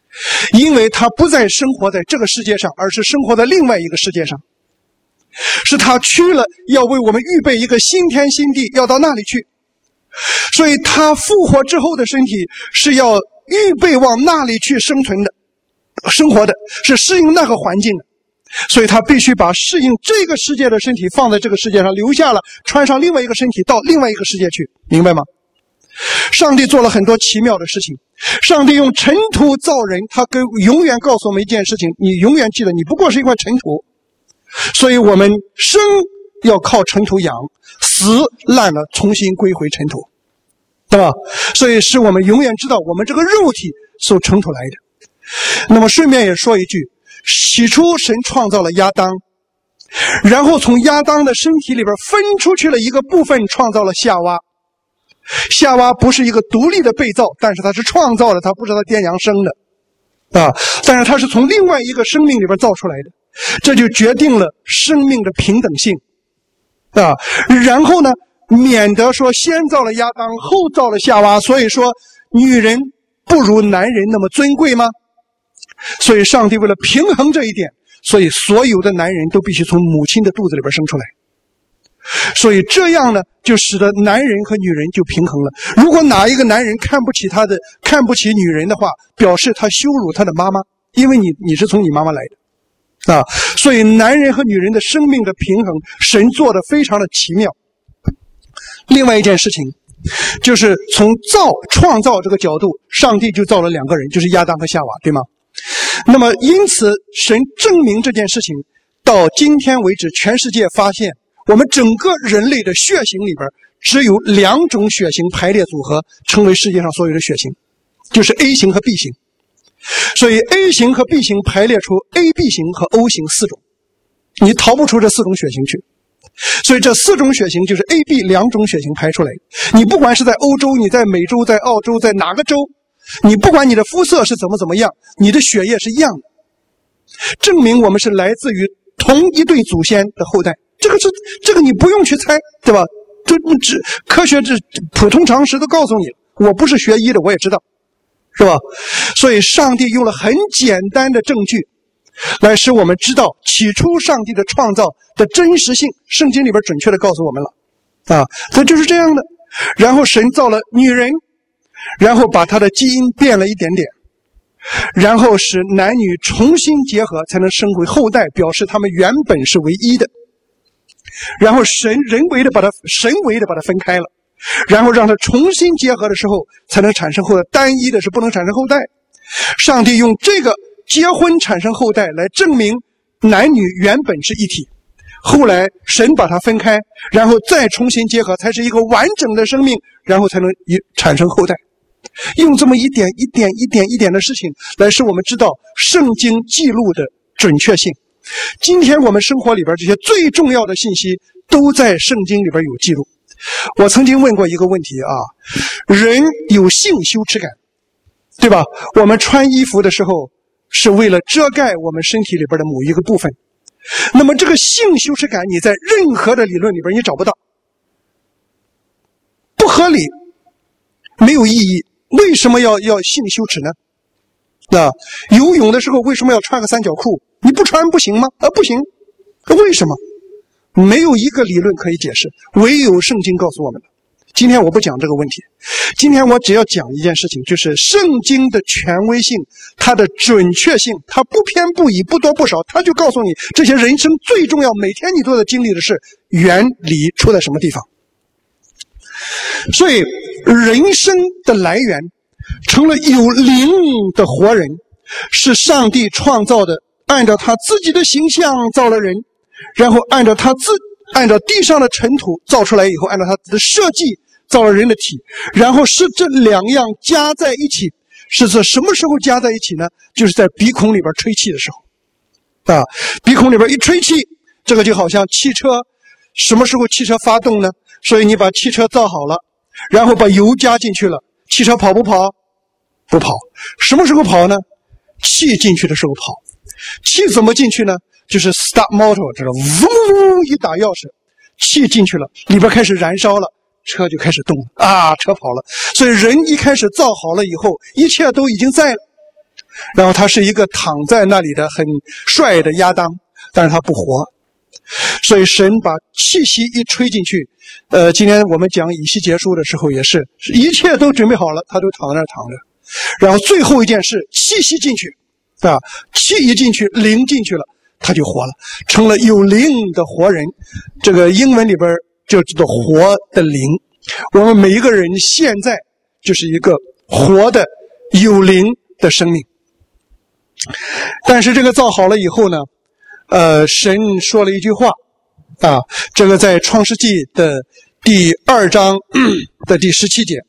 因为他不再生活在这个世界上，而是生活在另外一个世界上。是他去了，要为我们预备一个新天新地，要到那里去。所以他复活之后的身体是要预备往那里去生存的、生活的，是适应那个环境的。所以他必须把适应这个世界的身体放在这个世界上，留下了，穿上另外一个身体到另外一个世界去，明白吗？上帝做了很多奇妙的事情。上帝用尘土造人，他永远告诉我们一件事情，你永远记得，你不过是一块尘土。所以我们生要靠尘土养，死烂了重新归回尘土，对吧？所以是我们永远知道我们这个肉体受尘土来的。那么顺便也说一句，起初神创造了亚当，然后从亚当的身体里边分出去了一个部分，创造了夏娃。夏娃不是一个独立的被造，但是它是创造的，它不是它爹娘生的但是它是从另外一个生命里边造出来的，这就决定了生命的平等性然后呢，免得说先造了亚当后造了夏娃，所以说女人不如男人那么尊贵吗？所以上帝为了平衡这一点，所以所有的男人都必须从母亲的肚子里边生出来。所以这样呢，就使得男人和女人就平衡了。如果哪一个男人看不起女人的话，表示他羞辱他的妈妈，因为你是从你妈妈来的所以男人和女人的生命的平衡，神做得非常的奇妙。另外一件事情，就是从创造这个角度，上帝就造了两个人，就是亚当和夏娃，对吗？那么因此神证明这件事情，到今天为止，全世界发现我们整个人类的血型里边只有2种血型排列组合成为世界上所有的血型，就是 A 型和 B 型。所以 A 型和 B 型排列出 AB 型和 O 型4种，你逃不出这4种血型去。所以这4种血型就是 AB 2种血型排出来的。你不管是在欧洲，你在美洲，在澳洲，在哪个州，你不管你的肤色是怎么样，你的血液是一样的，证明我们是来自于同一对祖先的后代。这个你不用去猜，对吧？科学普通常识都告诉你了。我不是学医的，我也知道，是吧？所以上帝用了很简单的证据来使我们知道起初上帝的创造的真实性，圣经里边准确的告诉我们了它就是这样的。然后神造了女人，然后把她的基因变了一点点，然后使男女重新结合才能生回后代，表示他们原本是唯一的。然后神为的把它分开了，然后让它重新结合的时候才能产生后代，单一的是不能产生后代。上帝用这个结婚产生后代来证明男女原本是一体，后来神把它分开，然后再重新结合，才是一个完整的生命，然后才能产生后代。用这么一点的事情来使我们知道圣经记录的准确性。今天我们生活里边这些最重要的信息都在圣经里边有记录。我曾经问过一个问题人有性羞耻感，对吧？我们穿衣服的时候是为了遮盖我们身体里边的某一个部分，那么这个性羞耻感你在任何的理论里边你找不到，不合理，没有意义。为什么要性羞耻呢？游泳的时候为什么要穿个3角裤？你不穿不行吗？不行。为什么？没有一个理论可以解释，唯有圣经告诉我们的。今天我不讲这个问题，今天我只要讲一件事情，就是圣经的权威性，它的准确性，它不偏不倚，不多不少，它就告诉你这些人生最重要，每天你都在经历的事，原理出在什么地方。所以人生的来源成了有灵的活人，是上帝创造的，按照他自己的形象造了人，然后按照地上的尘土造出来以后，按照他的设计造了人的体，然后是这2样加在一起。是在什么时候加在一起呢？就是在鼻孔里边吹气的时候鼻孔里边一吹气，这个就好像汽车，什么时候汽车发动呢？所以你把汽车造好了，然后把油加进去了，汽车跑不跑？不跑。什么时候跑呢？气进去的时候跑。气怎么进去呢？就是 start motor， 这个嗡一打钥匙，气进去了，里边开始燃烧了，车就开始动了车跑了。所以人一开始造好了以后，一切都已经在了。 然后他是一个躺在那里的很帅的亚当，但是他不活。所以神把气息一吹进去，今天我们讲以西结书的时候也是，一切都准备好了，他都躺在那儿躺着。然后最后一件事，气息进去，气一进去，灵进去了，他就活了，成了有灵的活人。这个英文里边就叫做活的灵。我们每一个人现在就是一个活的有灵的生命。但是这个造好了以后呢，神说了一句话这个在创世纪的第2章的第17节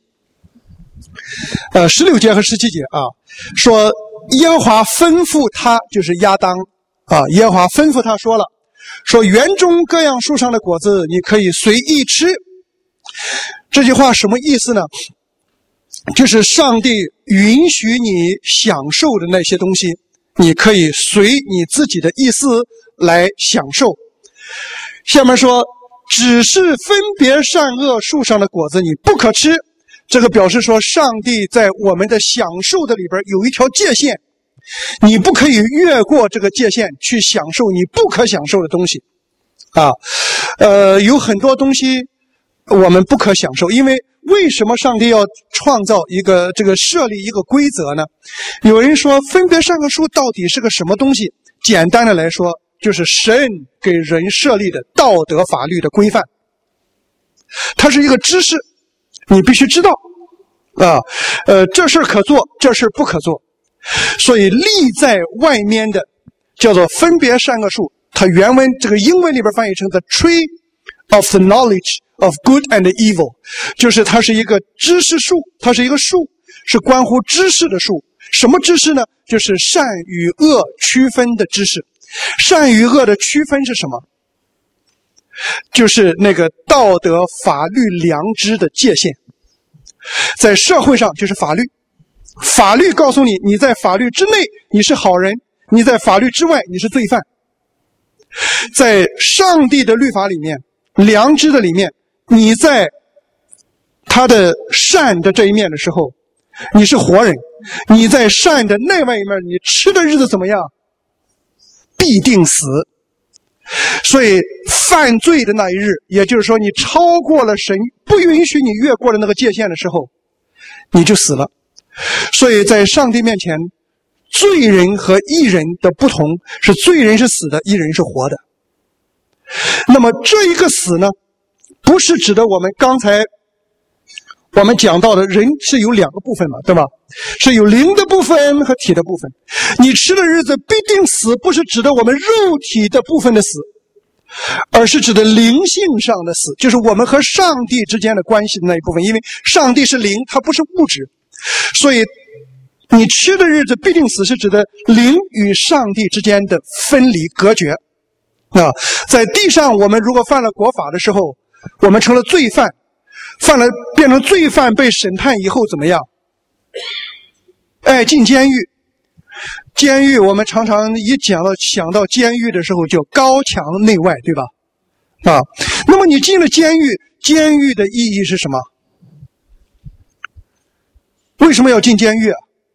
，16节和17节说耶和华吩咐他，就是亚当耶和华吩咐他说了，说园中各样树上的果子你可以随意吃。这句话什么意思呢？就是上帝允许你享受的那些东西，你可以随你自己的意思来享受。下面说，只是分别善恶树上的果子你不可吃，这个表示说上帝在我们的享受的里边有一条界限，你不可以越过这个界限去享受你不可享受的东西有很多东西我们不可享受，因为为什么上帝要创造设立一个规则呢？有人说分别善恶树到底是个什么东西？简单的来说，就是神给人设立的道德法律的规范。它是一个知识，你必须知道这事可做，这事不可做。所以立在外面的叫做分别善恶树，它原文这个英文里边翻译成 the tree of the knowledge of good and evil， 就是它是一个知识树，它是一个树，是关乎知识的树。什么知识呢？就是善与恶区分的知识。善与恶的区分是什么？就是那个道德、法律、良知的界限。在社会上就是法律，法律告诉你，你在法律之内你是好人，你在法律之外你是罪犯。在上帝的律法里面，良知的里面，你在他的善的这一面的时候，你是活人；你在善的那外一面，你吃的日子怎么样？必定死。所以犯罪的那一日，也就是说你超过了神不允许你越过的那个界限的时候，你就死了。所以在上帝面前，罪人和义人的不同是罪人是死的，义人是活的。那么这一个死呢，不是指的我们刚才我们讲到的人是有两个部分嘛，对吧？是有灵的部分和体的部分。你吃的日子必定死，不是指的我们肉体的部分的死，而是指的灵性上的死，就是我们和上帝之间的关系的那一部分。因为上帝是灵，它不是物质，所以你吃的日子必定死是指的灵与上帝之间的分离隔绝。在地上我们如果犯了国法的时候，我们成了罪犯，变成罪犯被审判以后怎么样？进监狱。监狱我们常常一想到监狱的时候就高墙内外，对吧？那么你进了监狱，监狱的意义是什么？为什么要进监狱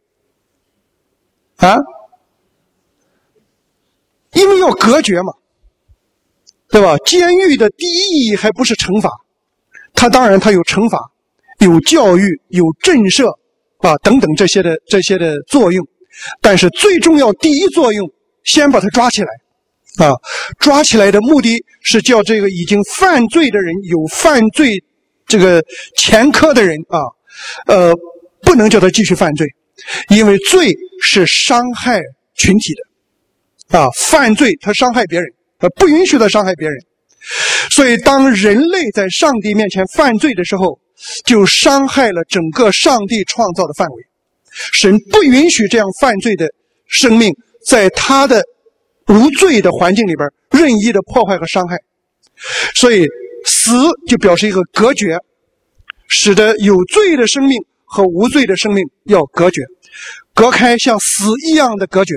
因为要隔绝嘛，对吧？监狱的第一意义还不是惩罚，它当然它有惩罚，有教育，有震慑等等这些的作用，但是最重要第一作用，先把它抓起来抓起来的目的是叫这个已经犯罪的人，有犯罪这个前科的人不能叫他继续犯罪，因为罪是伤害群体的犯罪他伤害别人，不允许他伤害别人。所以当人类在上帝面前犯罪的时候，就伤害了整个上帝创造的范围。神不允许这样犯罪的生命在他的无罪的环境里边任意的破坏和伤害。所以死就表示一个隔绝，使得有罪的生命和无罪的生命要隔绝，隔开，像死一样的隔绝。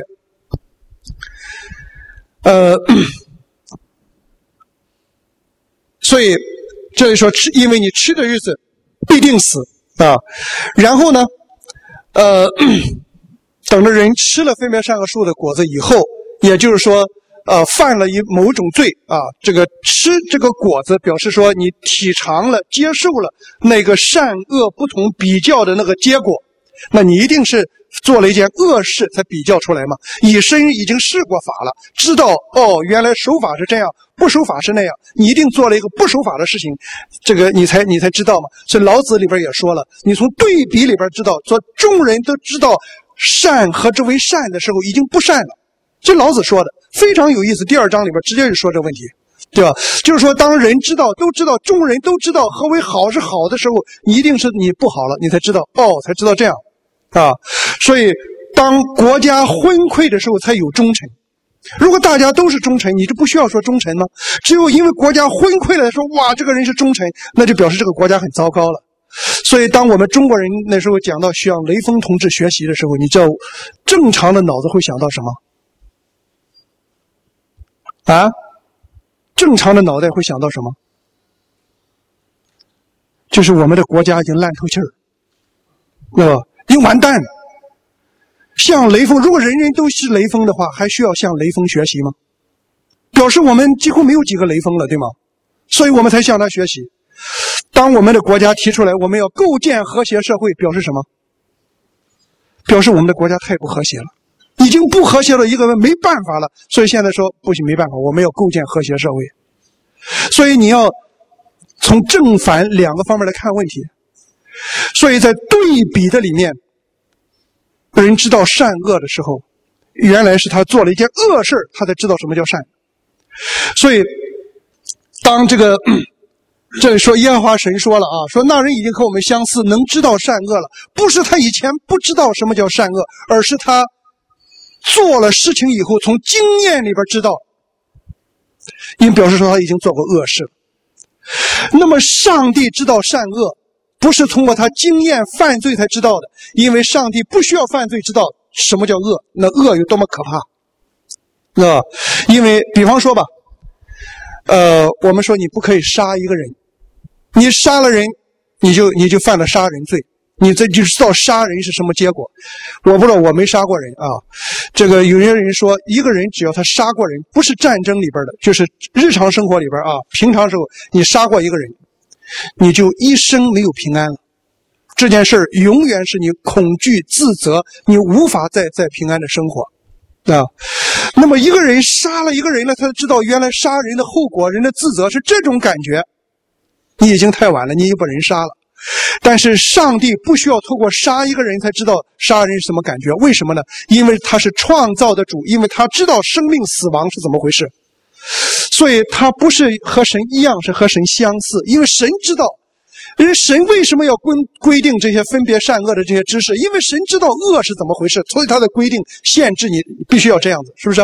所以这里说因为你吃的日子必定死然后呢等着人吃了分别善恶树的果子以后，也就是说犯了某种罪啊，这个吃这个果子表示说你体尝了接受了那个善恶不同比较的那个结果，那你一定是做了一件恶事才比较出来嘛。以身已经试过法了，知道原来守法是这样，不守法是那样，你一定做了一个不守法的事情，这个你才知道嘛。所以老子里边也说了，你从对比里边知道，说众人都知道善何之为善的时候已经不善了，这老子说的非常有意思。第2章里边直接就说这个问题，对吧？就是说当人都知道众人都知道何为好是好的时候，一定是你不好了，你才知道才知道这样啊。所以当国家昏聩的时候才有忠臣。如果大家都是忠臣，你就不需要说忠臣吗？只有因为国家昏聩了说哇这个人是忠臣，那就表示这个国家很糟糕了。所以当我们中国人那时候讲到向雷锋同志学习的时候，你知道正常的脑子会想到什么啊？正常的脑袋会想到什么？就是我们的国家已经烂透气儿，已经完蛋了。向雷锋，如果人人都是雷锋的话，还需要向雷锋学习吗？表示我们几乎没有几个雷锋了，对吗？所以我们才向他学习。当我们的国家提出来我们要构建和谐社会，表示什么？表示我们的国家太不和谐了，已经不和谐了，一个人没办法了，所以现在说不行，没办法，我们要构建和谐社会。所以你要从正反2个方面来看问题。所以在对比的里面，人知道善恶的时候，原来是他做了一件恶事，他才知道什么叫善。所以当这里说耶和华神说了说那人已经和我们相似，能知道善恶了，不是他以前不知道什么叫善恶，而是他做了事情以后从经验里边知道，因为表示说他已经做过恶事了。那么上帝知道善恶，不是通过他经验犯罪才知道的，因为上帝不需要犯罪知道什么叫恶，那恶有多么可怕。因为比方说吧，我们说你不可以杀一个人，你杀了人，你就犯了杀人罪，你这就知道杀人是什么结果。我不知道，我没杀过人啊。这个有些人说，一个人只要他杀过人，不是战争里边的，就是日常生活里边平常时候你杀过一个人，你就一生没有平安了。这件事永远是你恐惧自责，你无法再平安的生活那么一个人杀了一个人了，他知道原来杀人的后果，人的自责是这种感觉，你已经太晚了，你已经把人杀了。但是上帝不需要透过杀一个人才知道杀人是什么感觉，为什么呢？因为他是创造的主，因为他知道生命死亡是怎么回事，所以他不是和神一样，是和神相似。因为神知道，因为神为什么要规定这些分别善恶的这些知识？因为神知道恶是怎么回事，所以他的规定限制你必须要这样子，是不是？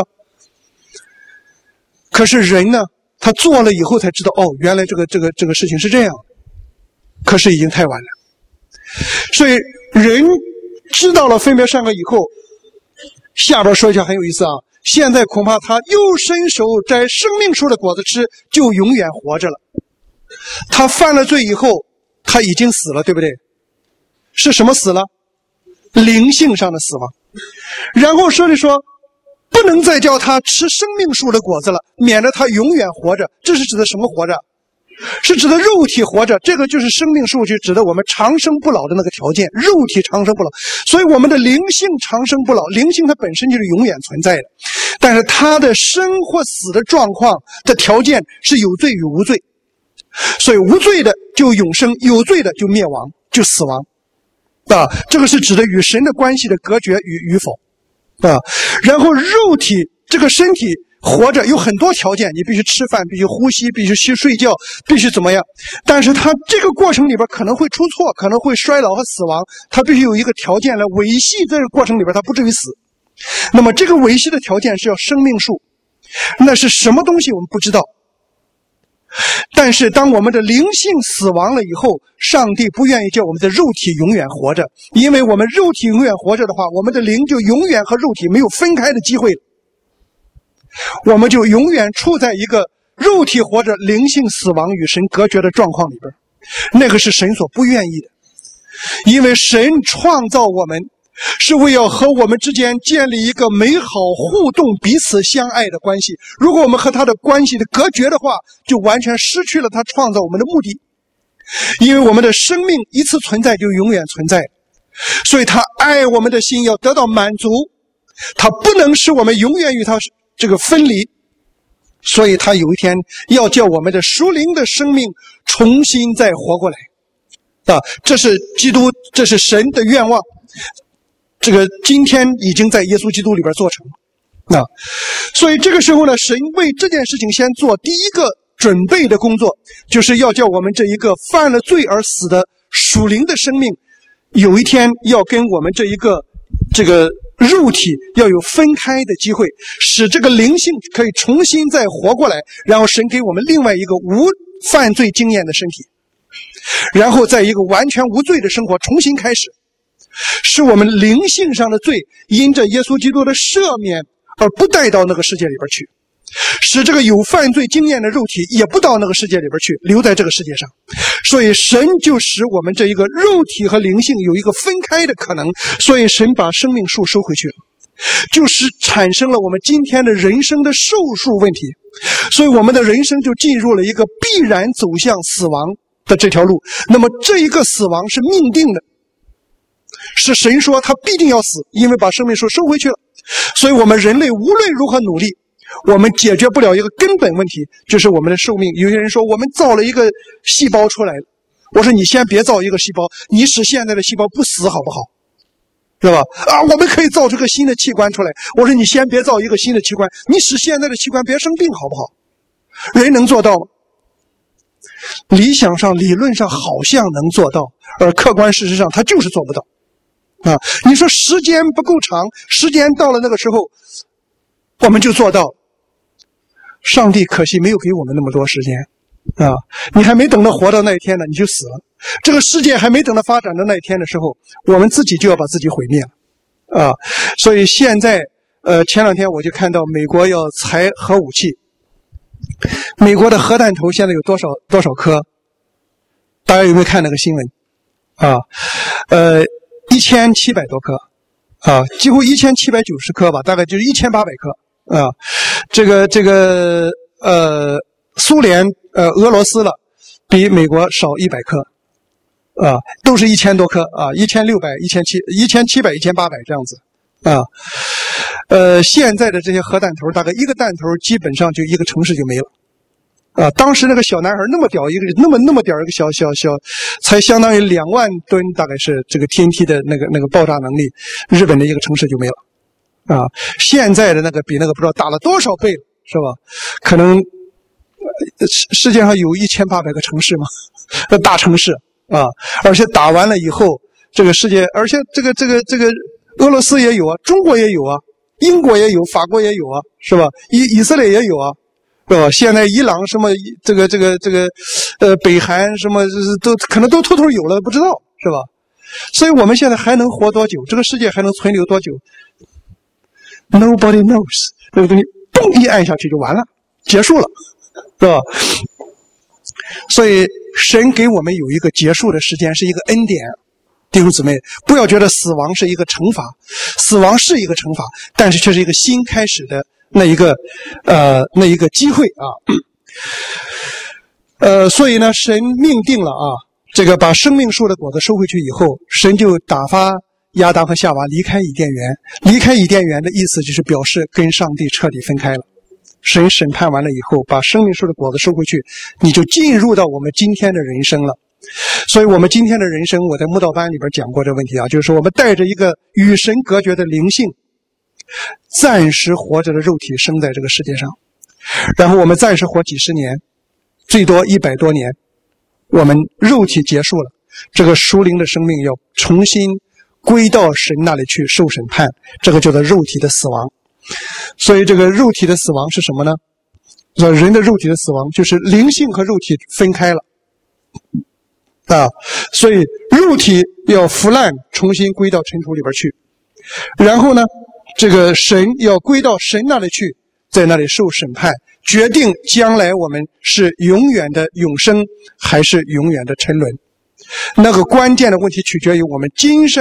可是人呢，他做了以后才知道，原来这个事情是这样，可是已经太晚了。所以人知道了分别善恶以后，下边说一下很有意思现在恐怕他又伸手摘生命树的果子吃，就永远活着了。他犯了罪以后，他已经死了，对不对？是什么死了？灵性上的死亡。然后说不能再叫他吃生命树的果子了，免得他永远活着。这是指的什么活着？是指的肉体活着，这个就是生命树，就指的我们长生不老的那个条件，肉体长生不老。所以我们的灵性长生不老，灵性它本身就是永远存在的，但是它的生或死的状况的条件是有罪与无罪。所以无罪的就永生，有罪的就灭亡，就死亡这个是指的与神的关系的隔绝与否然后肉体这个身体活着有很多条件，你必须吃饭，必须呼吸，必须睡觉，必须怎么样，但是它这个过程里边可能会出错，可能会衰老和死亡，它必须有一个条件来维系这个过程里边它不至于死。那么这个维系的条件是要生命树，那是什么东西我们不知道。但是当我们的灵性死亡了以后，上帝不愿意叫我们的肉体永远活着，因为我们肉体永远活着的话，我们的灵就永远和肉体没有分开的机会了，我们就永远处在一个肉体活着，灵性死亡与神隔绝的状况里边，那个是神所不愿意的。因为神创造我们是为要和我们之间建立一个美好互动、彼此相爱的关系。如果我们和他的关系的隔绝的话，就完全失去了他创造我们的目的。因为我们的生命一次存在就永远存在，所以他爱我们的心要得到满足，他不能使我们永远与他这个分离，所以他有一天要叫我们的属灵的生命重新再活过来这是基督，这是神的愿望，这个今天已经在耶稣基督里边做成所以这个时候呢，神为这件事情先做第一个准备的工作，就是要叫我们这一个犯了罪而死的属灵的生命，有一天要跟我们这个肉体要有分开的机会，使这个灵性可以重新再活过来，然后神给我们另外一个无犯罪经验的身体，然后在一个完全无罪的生活重新开始，使我们灵性上的罪因着耶稣基督的赦免而不带到那个世界里边去，使这个有犯罪经验的肉体也不到那个世界里边去，留在这个世界上。所以神就使我们这一个肉体和灵性有一个分开的可能，所以神把生命树收回去了，就是产生了我们今天的人生的寿数问题。所以我们的人生就进入了一个必然走向死亡的这条路。那么这一个死亡是命定的，是神说他必定要死，因为把生命树收回去了。所以我们人类无论如何努力，我们解决不了一个根本问题，就是我们的寿命。有些人说我们造了一个细胞出来了，我说你先别造一个细胞，你使现在的细胞不死好不好，是吧？我们可以造出个新的器官出来，我说你先别造一个新的器官，你使现在的器官别生病好不好？人能做到吗？理想上理论上好像能做到，而客观事实上他就是做不到你说时间不够长，时间到了那个时候我们就做到，上帝可惜没有给我们那么多时间你还没等到活到那一天呢，你就死了。这个世界还没等到发展到那一天的时候，我们自己就要把自己毁灭了所以现在前两天我就看到美国要裁核武器，美国的核弹头现在有多少颗？大家有没有看那个新闻1700多颗几乎1790颗吧，大概就是1800颗苏联俄罗斯了比美国少100颗都是1000多颗1600、1700、1800这样子现在的这些核弹头，大概一个弹头基本上就一个城市就没了当时那个小男孩那么屌一个那么点一个小才相当于2万吨，大概是这个 TNT 的那个爆炸能力，日本的一个城市就没了现在的那个比那个不知道大了多少倍了，是吧？可能世界上有1800个城市嘛，大城市而且打完了以后，这个世界，而且这个俄罗斯也有中国也有英国也有，法国也有是吧？以色列也有是吧？现在伊朗什么这个北韩什么都可能都偷偷有了，不知道是吧？所以我们现在还能活多久？这个世界还能存留多久 ？Nobody knows。这个东西嘣一按下去就完了，结束了，是吧？所以神给我们有一个结束的时间，是一个恩典。弟兄姊妹，不要觉得死亡是一个惩罚，死亡是一个惩罚，但是却是一个新开始的那一个机会所以呢，神命定了这个把生命树的果子收回去以后，神就打发亚当和夏娃离开伊甸园。离开伊甸园的意思就是表示跟上帝彻底分开了。神审判完了以后，把生命树的果子收回去，你就进入到我们今天的人生了。所以我们今天的人生，我在慕道班里边讲过这个问题就是说我们带着一个与神隔绝的灵性，暂时活着的肉体生在这个世界上，然后我们暂时活几十年，最多100多年，我们肉体结束了，这个属灵的生命要重新归到神那里去受审判，这个叫做肉体的死亡。所以这个肉体的死亡是什么呢？人的肉体的死亡就是灵性和肉体分开了所以肉体要腐烂，重新归到尘土里边去，然后呢，这个神要归到神那里去，在那里受审判，决定将来我们是永远的永生还是永远的沉沦。那个关键的问题取决于我们今生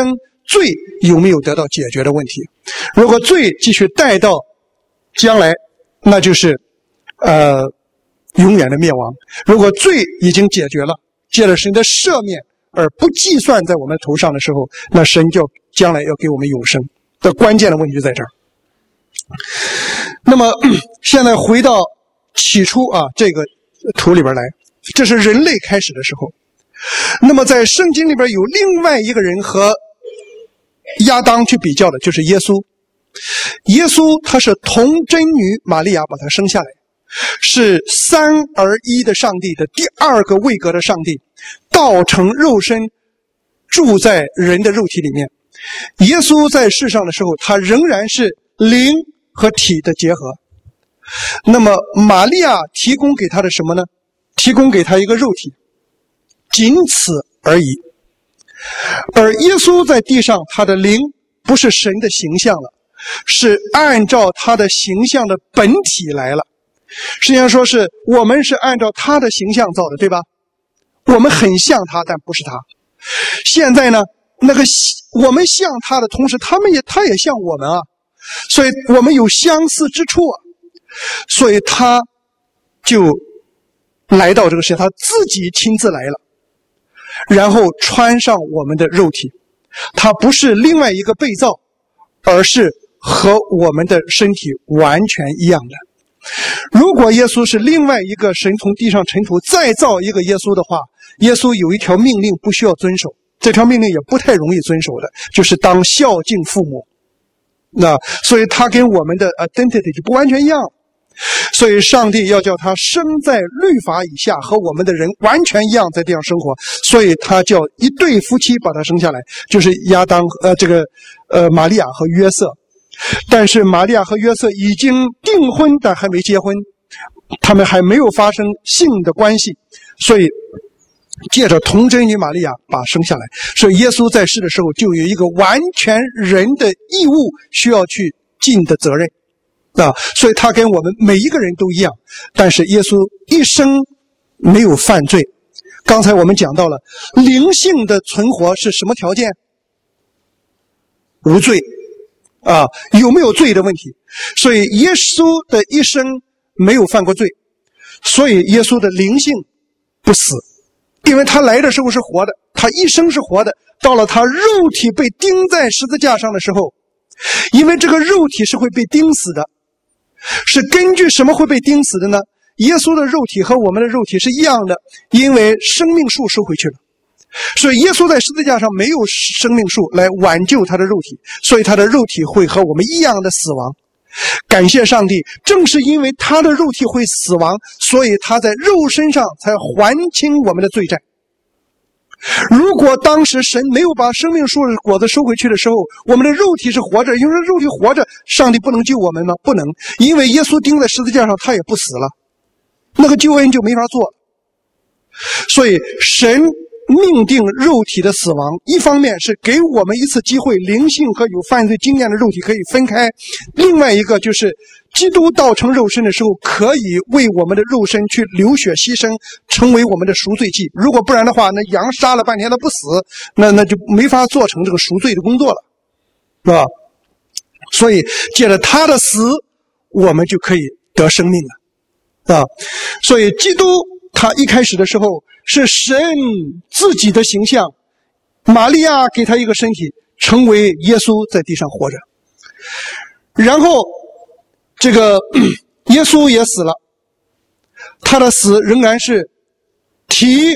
罪有没有得到解决的问题。如果罪继续带到将来，那就是永远的灭亡。如果罪已经解决了，借着神的赦免而不计算在我们头上的时候，那神就将来要给我们永生的关键的问题就在这儿。那么现在回到起初这个图里边来，这是人类开始的时候。那么在圣经里边有另外一个人和亚当去比较的，就是耶稣。耶稣他是童贞女玛利亚把他生下来，是三而一的上帝的第二个位格的上帝，道成肉身住在人的肉体里面。耶稣在世上的时候，他仍然是灵和体的结合。那么玛利亚提供给他的什么呢？提供给他一个肉体，仅此而已。而耶稣在地上，他的灵不是神的形象了，是按照他的形象的本体来了。实际上说是我们是按照他的形象造的，对吧？我们很像他，但不是他。现在呢，我们像他的同时，他也像我们所以我们有相似之处所以他就来到这个世界，他自己亲自来了，然后穿上我们的肉体。他不是另外一个被造，而是和我们的身体完全一样的。如果耶稣是另外一个神从地上尘土再造一个耶稣的话，耶稣有一条命令不需要遵守，这条命令也不太容易遵守的，就是当孝敬父母。所以他跟我们的 identity 就不完全一样。所以上帝要叫他生在律法以下，和我们的人完全一样在地上生活，所以他叫一对夫妻把他生下来，就是玛利亚和约瑟。但是玛利亚和约瑟已经订婚，但还没结婚，他们还没有发生性的关系，所以借着童贞女玛利亚把生下来。所以耶稣在世的时候就有一个完全人的义务需要去尽的责任所以他跟我们每一个人都一样。但是耶稣一生没有犯罪。刚才我们讲到了灵性的存活是什么条件？无罪有没有罪的问题。所以耶稣的一生没有犯过罪，所以耶稣的灵性不死，因为他来的时候是活的，他一生是活的。到了他肉体被钉在十字架上的时候，因为这个肉体是会被钉死的，是根据什么会被钉死的呢？耶稣的肉体和我们的肉体是一样的，因为生命树收回去了。所以耶稣在十字架上没有生命树来挽救他的肉体，所以他的肉体会和我们一样的死亡。感谢上帝，正是因为他的肉体会死亡，所以他在肉身上才还清我们的罪债。如果当时神没有把生命树的果子收回去的时候，我们的肉体是活着，因为肉体活着，上帝不能救我们吗？不能，因为耶稣钉在十字架上，他也不死了，那个救恩就没法做了。所以神命定肉体的死亡，一方面是给我们一次机会，灵性和有犯罪经验的肉体可以分开；另外一个就是基督道成肉身的时候，可以为我们的肉身去流血牺牲，成为我们的赎罪祭。如果不然的话，那羊杀了半天它不死，那就没法做成这个赎罪的工作了，是吧？所以借着他的死，我们就可以得生命了，所以基督他一开始的时候是神自己的形象，玛利亚给他一个身体，成为耶稣在地上活着。然后这个耶稣也死了，他的死仍然是体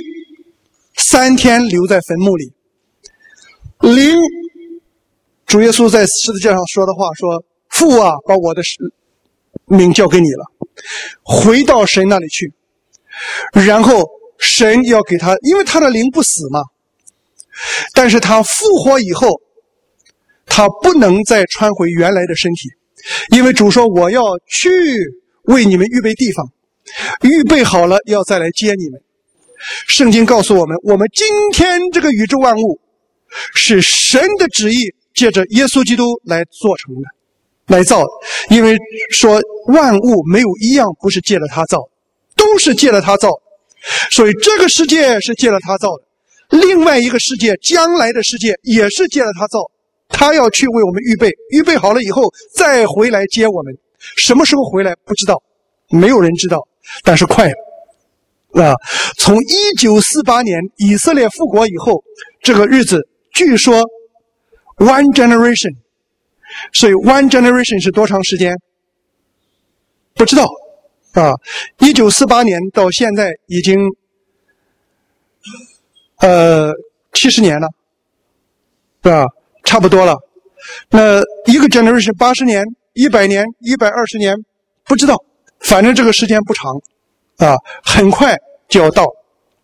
3天留在坟墓里。灵，主耶稣在十字架上说的话说，父啊，把我的命交给你了，回到神那里去。然后神要给他，因为他的灵不死嘛，但是他复活以后，他不能再穿回原来的身体，因为主说我要去为你们预备地方，预备好了要再来接你们。圣经告诉我们，我们今天这个宇宙万物是神的旨意借着耶稣基督来做成的，来造的。因为说万物没有一样不是借着他造的，都是借了他造的，所以这个世界是借了他造的，另外一个世界，将来的世界也是借了他造， 他要去为我们预备好了以后再回来接我们。什么时候回来不知道，没有人知道，但是快了从1948年以色列复国以后，这个日子据说 one generation， 所以 one generation 是多长时间不知道1948年到现在已经70年了，对吧？差不多了。那一个 generation 80年、100年、120年，不知道，反正这个时间不长很快就要到。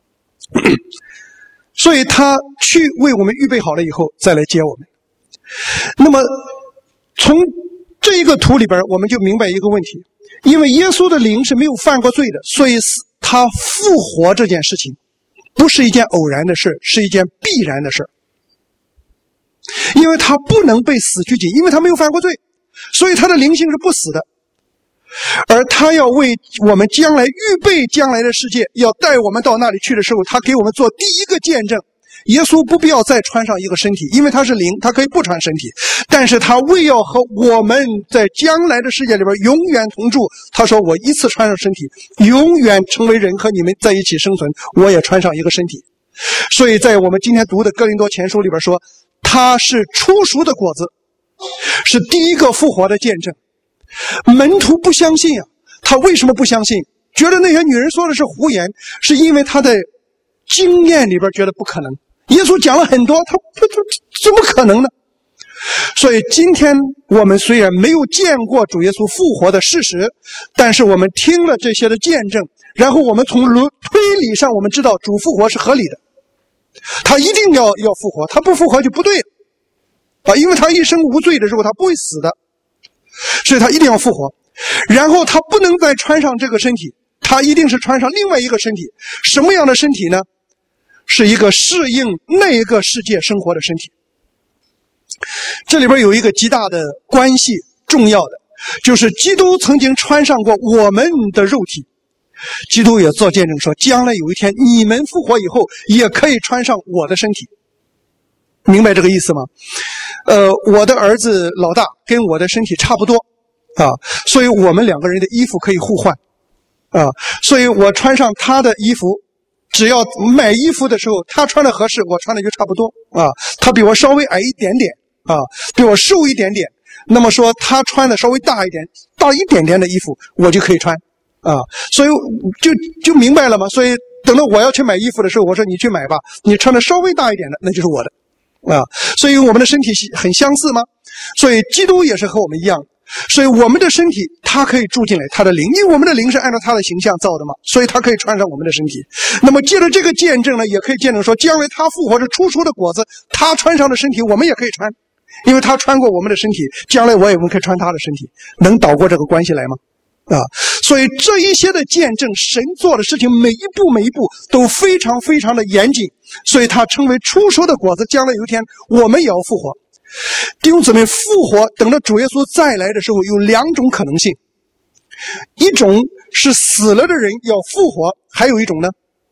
所以他去为我们预备好了以后再来接我们。那么从这一个图里边我们就明白一个问题，因为耶稣的灵是没有犯过罪的，所以他复活这件事情不是一件偶然的事，是一件必然的事。因为他不能被死拘谨，因为他没有犯过罪，所以他的灵性是不死的。而他要为我们将来预备将来的世界，要带我们到那里去的时候，他给我们做第一个见证。耶稣不必要再穿上一个身体，因为他是灵，他可以不穿身体，但是他为要和我们在将来的世界里边永远同住，他说我一次穿上身体，永远成为人和你们在一起生存，我也穿上一个身体。所以在我们今天读的哥林多前书里边说，他是初熟的果子，是第一个复活的见证。门徒不相信他为什么不相信？觉得那些女人说的是胡言，是因为他的经验里边觉得不可能。耶稣讲了很多，他怎么可能呢？所以今天我们虽然没有见过主耶稣复活的事实，但是我们听了这些的见证，然后我们从推理上我们知道主复活是合理的，他一定要复活，他不复活就不对了因为他一生无罪的时候他不会死的，所以他一定要复活。然后他不能再穿上这个身体，他一定是穿上另外一个身体。什么样的身体呢？是一个适应那一个世界生活的身体。这里边有一个极大的关系，重要的就是基督曾经穿上过我们的肉体，基督也做见证说，将来有一天你们复活以后也可以穿上我的身体。明白这个意思吗？我的儿子老大跟我的身体差不多所以我们两个人的衣服可以互换所以我穿上他的衣服，只要买衣服的时候他穿的合适，我穿的就差不多他比我稍微矮一点点比我瘦一点点，那么说他穿的稍微大一点点的衣服我就可以穿所以就明白了吗？所以等到我要去买衣服的时候，我说你去买吧，你穿的稍微大一点的那就是我的所以我们的身体很相似吗？所以基督也是和我们一样，所以我们的身体他可以住进来他的灵，因为我们的灵是按照他的形象造的嘛，所以他可以穿上我们的身体。那么借着这个见证呢，也可以见证说，将来他复活是初熟的果子，他穿上的身体我们也可以穿，因为他穿过我们的身体，将来我也可以穿他的身体。能倒过这个关系来吗？所以这一些的见证，神做的事情每一步都非常非常的严谨，所以他称为初熟的果子，将来有一天我们也要复活。弟兄姊妹，复活等着主耶稣再来的时候有两种可能性，一种是死了的人要复活，还有一种呢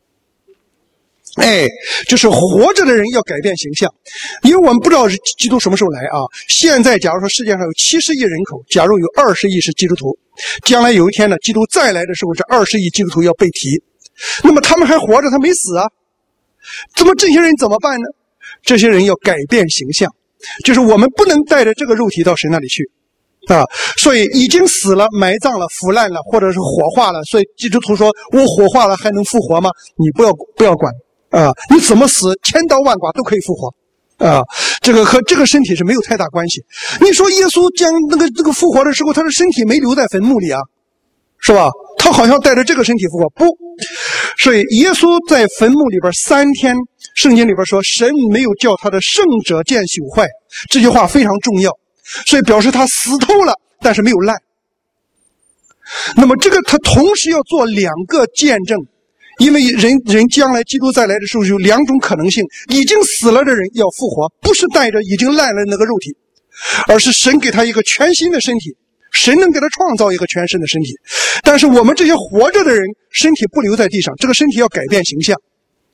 就是活着的人要改变形象。因为我们不知道基督什么时候来现在假如说世界上有70亿人口，假如有20亿是基督徒，将来有一天呢，基督再来的时候，这20亿基督徒要被提，那么他们还活着，他没死那么这些人怎么办呢？这些人要改变形象，就是我们不能带着这个肉体到神那里去所以已经死了、埋葬了、腐烂了，或者是火化了。所以基督徒说，我火化了还能复活吗？你不要管你怎么死千刀万剐都可以复活这个和这个身体是没有太大关系。你说耶稣将那个复活的时候，他的身体没留在坟墓里是吧？他好像带着这个身体复活，不。所以耶稣在坟墓里边3天，圣经里边说神没有叫他的圣者见朽坏，这句话非常重要，所以表示他死透了，但是没有烂。那么这个他同时要做2个见证，因为人将来基督再来的时候有2种可能性，已经死了的人要复活，不是带着已经烂了那个肉体，而是神给他一个全新的身体，神能给他创造一个全新的身体。但是我们这些活着的人，身体不留在地上，这个身体要改变形象。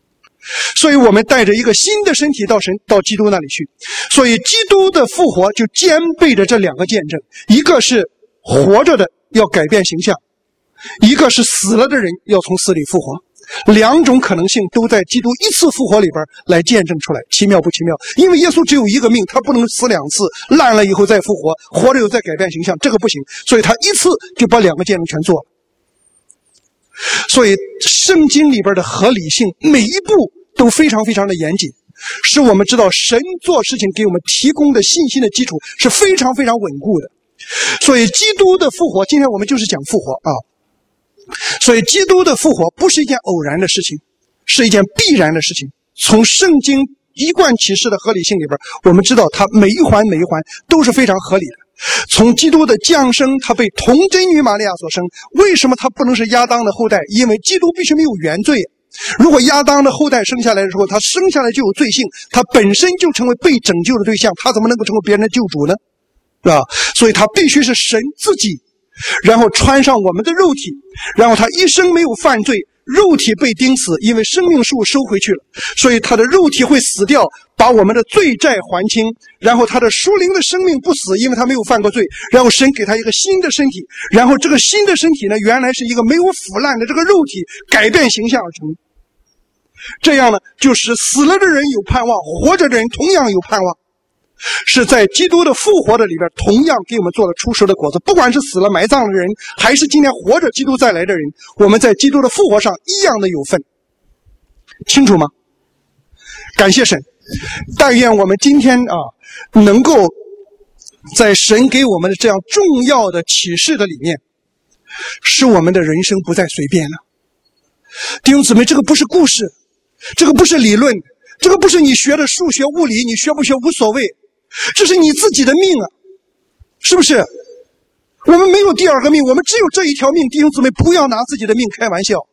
所以我们带着一个新的身体到基督那里去。所以基督的复活就兼备着这两个见证，一个是活着的要改变形象，一个是死了的人要从死里复活。两种可能性都在基督一次复活里边来见证出来，奇妙不奇妙？因为耶稣只有一个命，他不能死两次，烂了以后再复活，活着以后再改变形象，这个不行，所以他一次就把两个见证全做了。所以圣经里边的合理性每一步都非常非常的严谨，使我们知道神做事情给我们提供的信心的基础是非常非常稳固的。所以基督的复活，今天我们就是讲复活啊。所以基督的复活不是一件偶然的事情，是一件必然的事情。从圣经一贯启示的合理性里边，我们知道它每一环每一环都是非常合理的。从基督的降生，他被童贞女玛利亚所生，为什么他不能是亚当的后代？因为基督必须没有原罪。如果亚当的后代生下来的时候，他生下来就有罪性，他本身就成为被拯救的对象，他怎么能够成为别人的救主呢？是吧？所以他必须是神自己，然后穿上我们的肉体，然后他一生没有犯罪，肉体被钉死，因为生命树收回去了，所以他的肉体会死掉，把我们的罪债还清，然后他的属灵的生命不死，因为他没有犯过罪，然后神给他一个新的身体，然后这个新的身体呢，原来是一个没有腐烂的这个肉体改变形象而成，这样呢，就使死了的人有盼望，活着的人同样有盼望，是在基督的复活的里边同样给我们做了初熟的果子。不管是死了埋葬的人，还是今天活着基督再来的人，我们在基督的复活上一样的有份，清楚吗？感谢神，但愿我们今天能够在神给我们的这样重要的启示的里面，使我们的人生不再随便了。弟兄姊妹，这个不是故事，这个不是理论，这个不是你学的数学物理，你学不学无所谓，这是你自己的命啊，是不是？我们没有第二个命，我们只有这一条命。弟兄姊妹，不要拿自己的命开玩笑。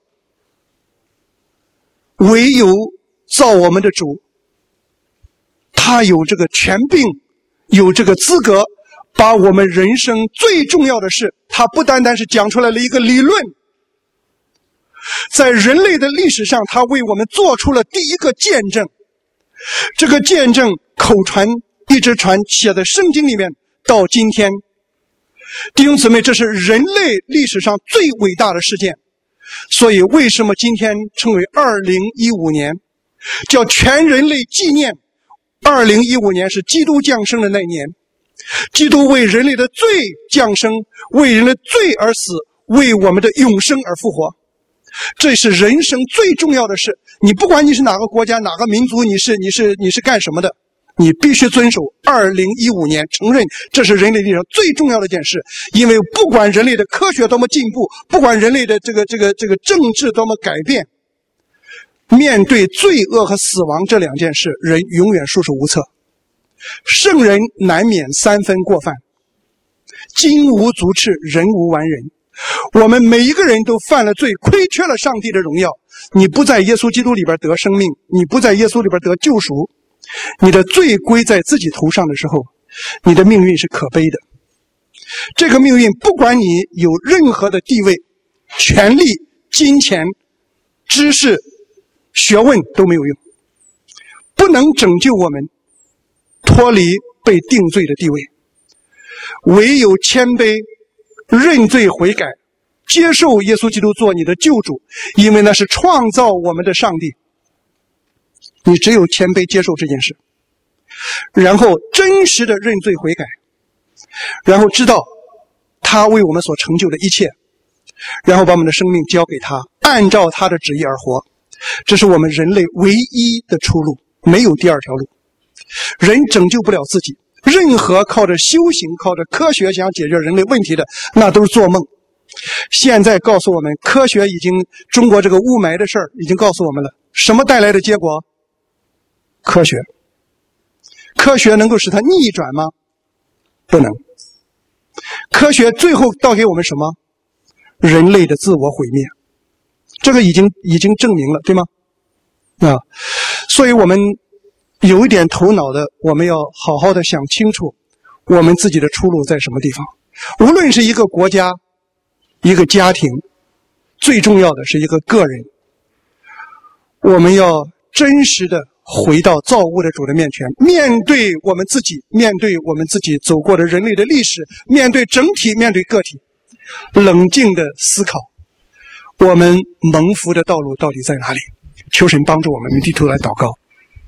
唯有造我们的主，他有这个权柄，有这个资格，把我们人生最重要的事，他不单单是讲出来了一个理论，在人类的历史上，他为我们做出了第一个见证。这个见证口传一直传，写在圣经里面到今天。弟兄姊妹，这是人类历史上最伟大的事件。所以为什么今天称为2015年，叫全人类纪念？2015年是基督降生的那年，基督为人类的罪降生，为人类的罪而死，为我们的永生而复活。这是人生最重要的事。你不管你是哪个国家哪个民族，你是干什么的，你必须遵守2015年，承认这是人类历史上最重要的一件事。因为不管人类的科学多么进步，不管人类的这个政治多么改变，面对罪恶和死亡这两件事，人永远束手无策。圣人难免3分过犯，金无足赤，人无完人。我们每一个人都犯了罪，亏缺了上帝的荣耀。你不在耶稣基督里边得生命，你不在耶稣里边得救赎，你的罪归在自己头上的时候，你的命运是可悲的。这个命运不管你有任何的地位、权力、金钱、知识、学问都没有用，不能拯救我们脱离被定罪的地位。唯有谦卑认罪悔改，接受耶稣基督做你的救主，因为那是创造我们的上帝。你只有谦卑接受这件事，然后真实的认罪悔改，然后知道他为我们所成就的一切，然后把我们的生命交给他，按照他的旨意而活。这是我们人类唯一的出路，没有第二条路。人拯救不了自己，任何靠着修行靠着科学想解决人类问题的，那都是做梦。现在告诉我们，科学已经，中国这个雾霾的事儿已经告诉我们了，什么带来的结果？科学。科学能够使它逆转吗？不能。科学最后带给我们什么？人类的自我毁灭。这个已经证明了，对吗？所以我们有一点头脑的，我们要好好的想清楚我们自己的出路在什么地方。无论是一个国家一个家庭，最重要的是一个个人，我们要真实的回到造物的主的面前，面对我们自己，面对我们自己走过的人类的历史，面对整体，面对个体，冷静的思考我们蒙福的道路到底在哪里。求神帮助我们，低头来祷告。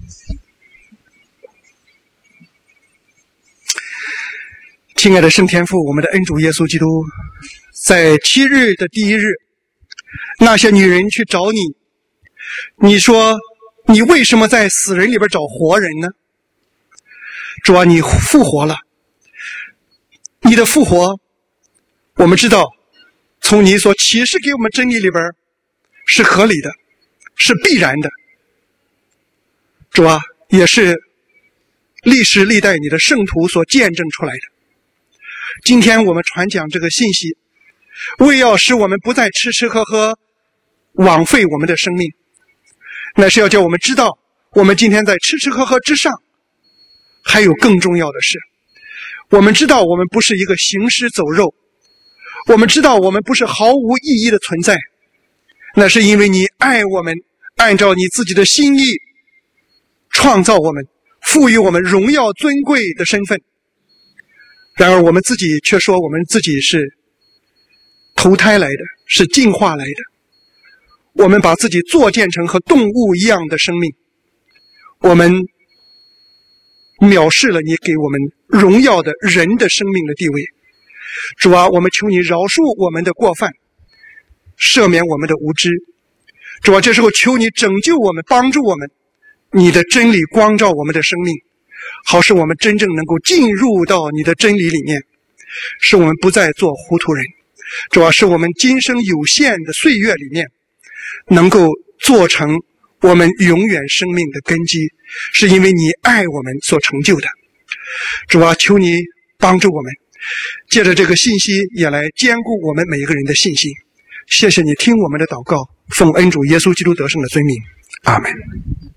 亲爱的圣天父，我们的恩主耶稣基督，在7日的第1日，那些女人去找你，你说你为什么在死人里边找活人呢？主啊，你复活了，你的复活我们知道从你所启示给我们真理里边是合理的，是必然的。主啊，也是历史历代你的圣徒所见证出来的。今天我们传讲这个信息，为要使我们不再吃吃喝喝枉费我们的生命，乃是要叫我们知道，我们今天在吃吃喝喝之上还有更重要的事。我们知道我们不是一个行尸走肉，我们知道我们不是毫无意义的存在，那是因为你爱我们，按照你自己的心意创造我们，赋予我们荣耀尊贵的身份。然而我们自己却说我们自己是投胎来的，是进化来的。我们把自己作践成和动物一样的生命，我们藐视了你给我们荣耀的人的生命的地位。主啊，我们求你饶恕我们的过犯，赦免我们的无知。主啊，这时候求你拯救我们，帮助我们，你的真理光照我们的生命，好使我们真正能够进入到你的真理里面，使我们不再做糊涂人。主啊，使我们今生有限的岁月里面能够做成我们永远生命的根基，是因为你爱我们所成就的。主啊，求你帮助我们，借着这个信息也来坚固我们每一个人的信心。谢谢你听我们的祷告，奉恩主耶稣基督得胜的尊名，阿们。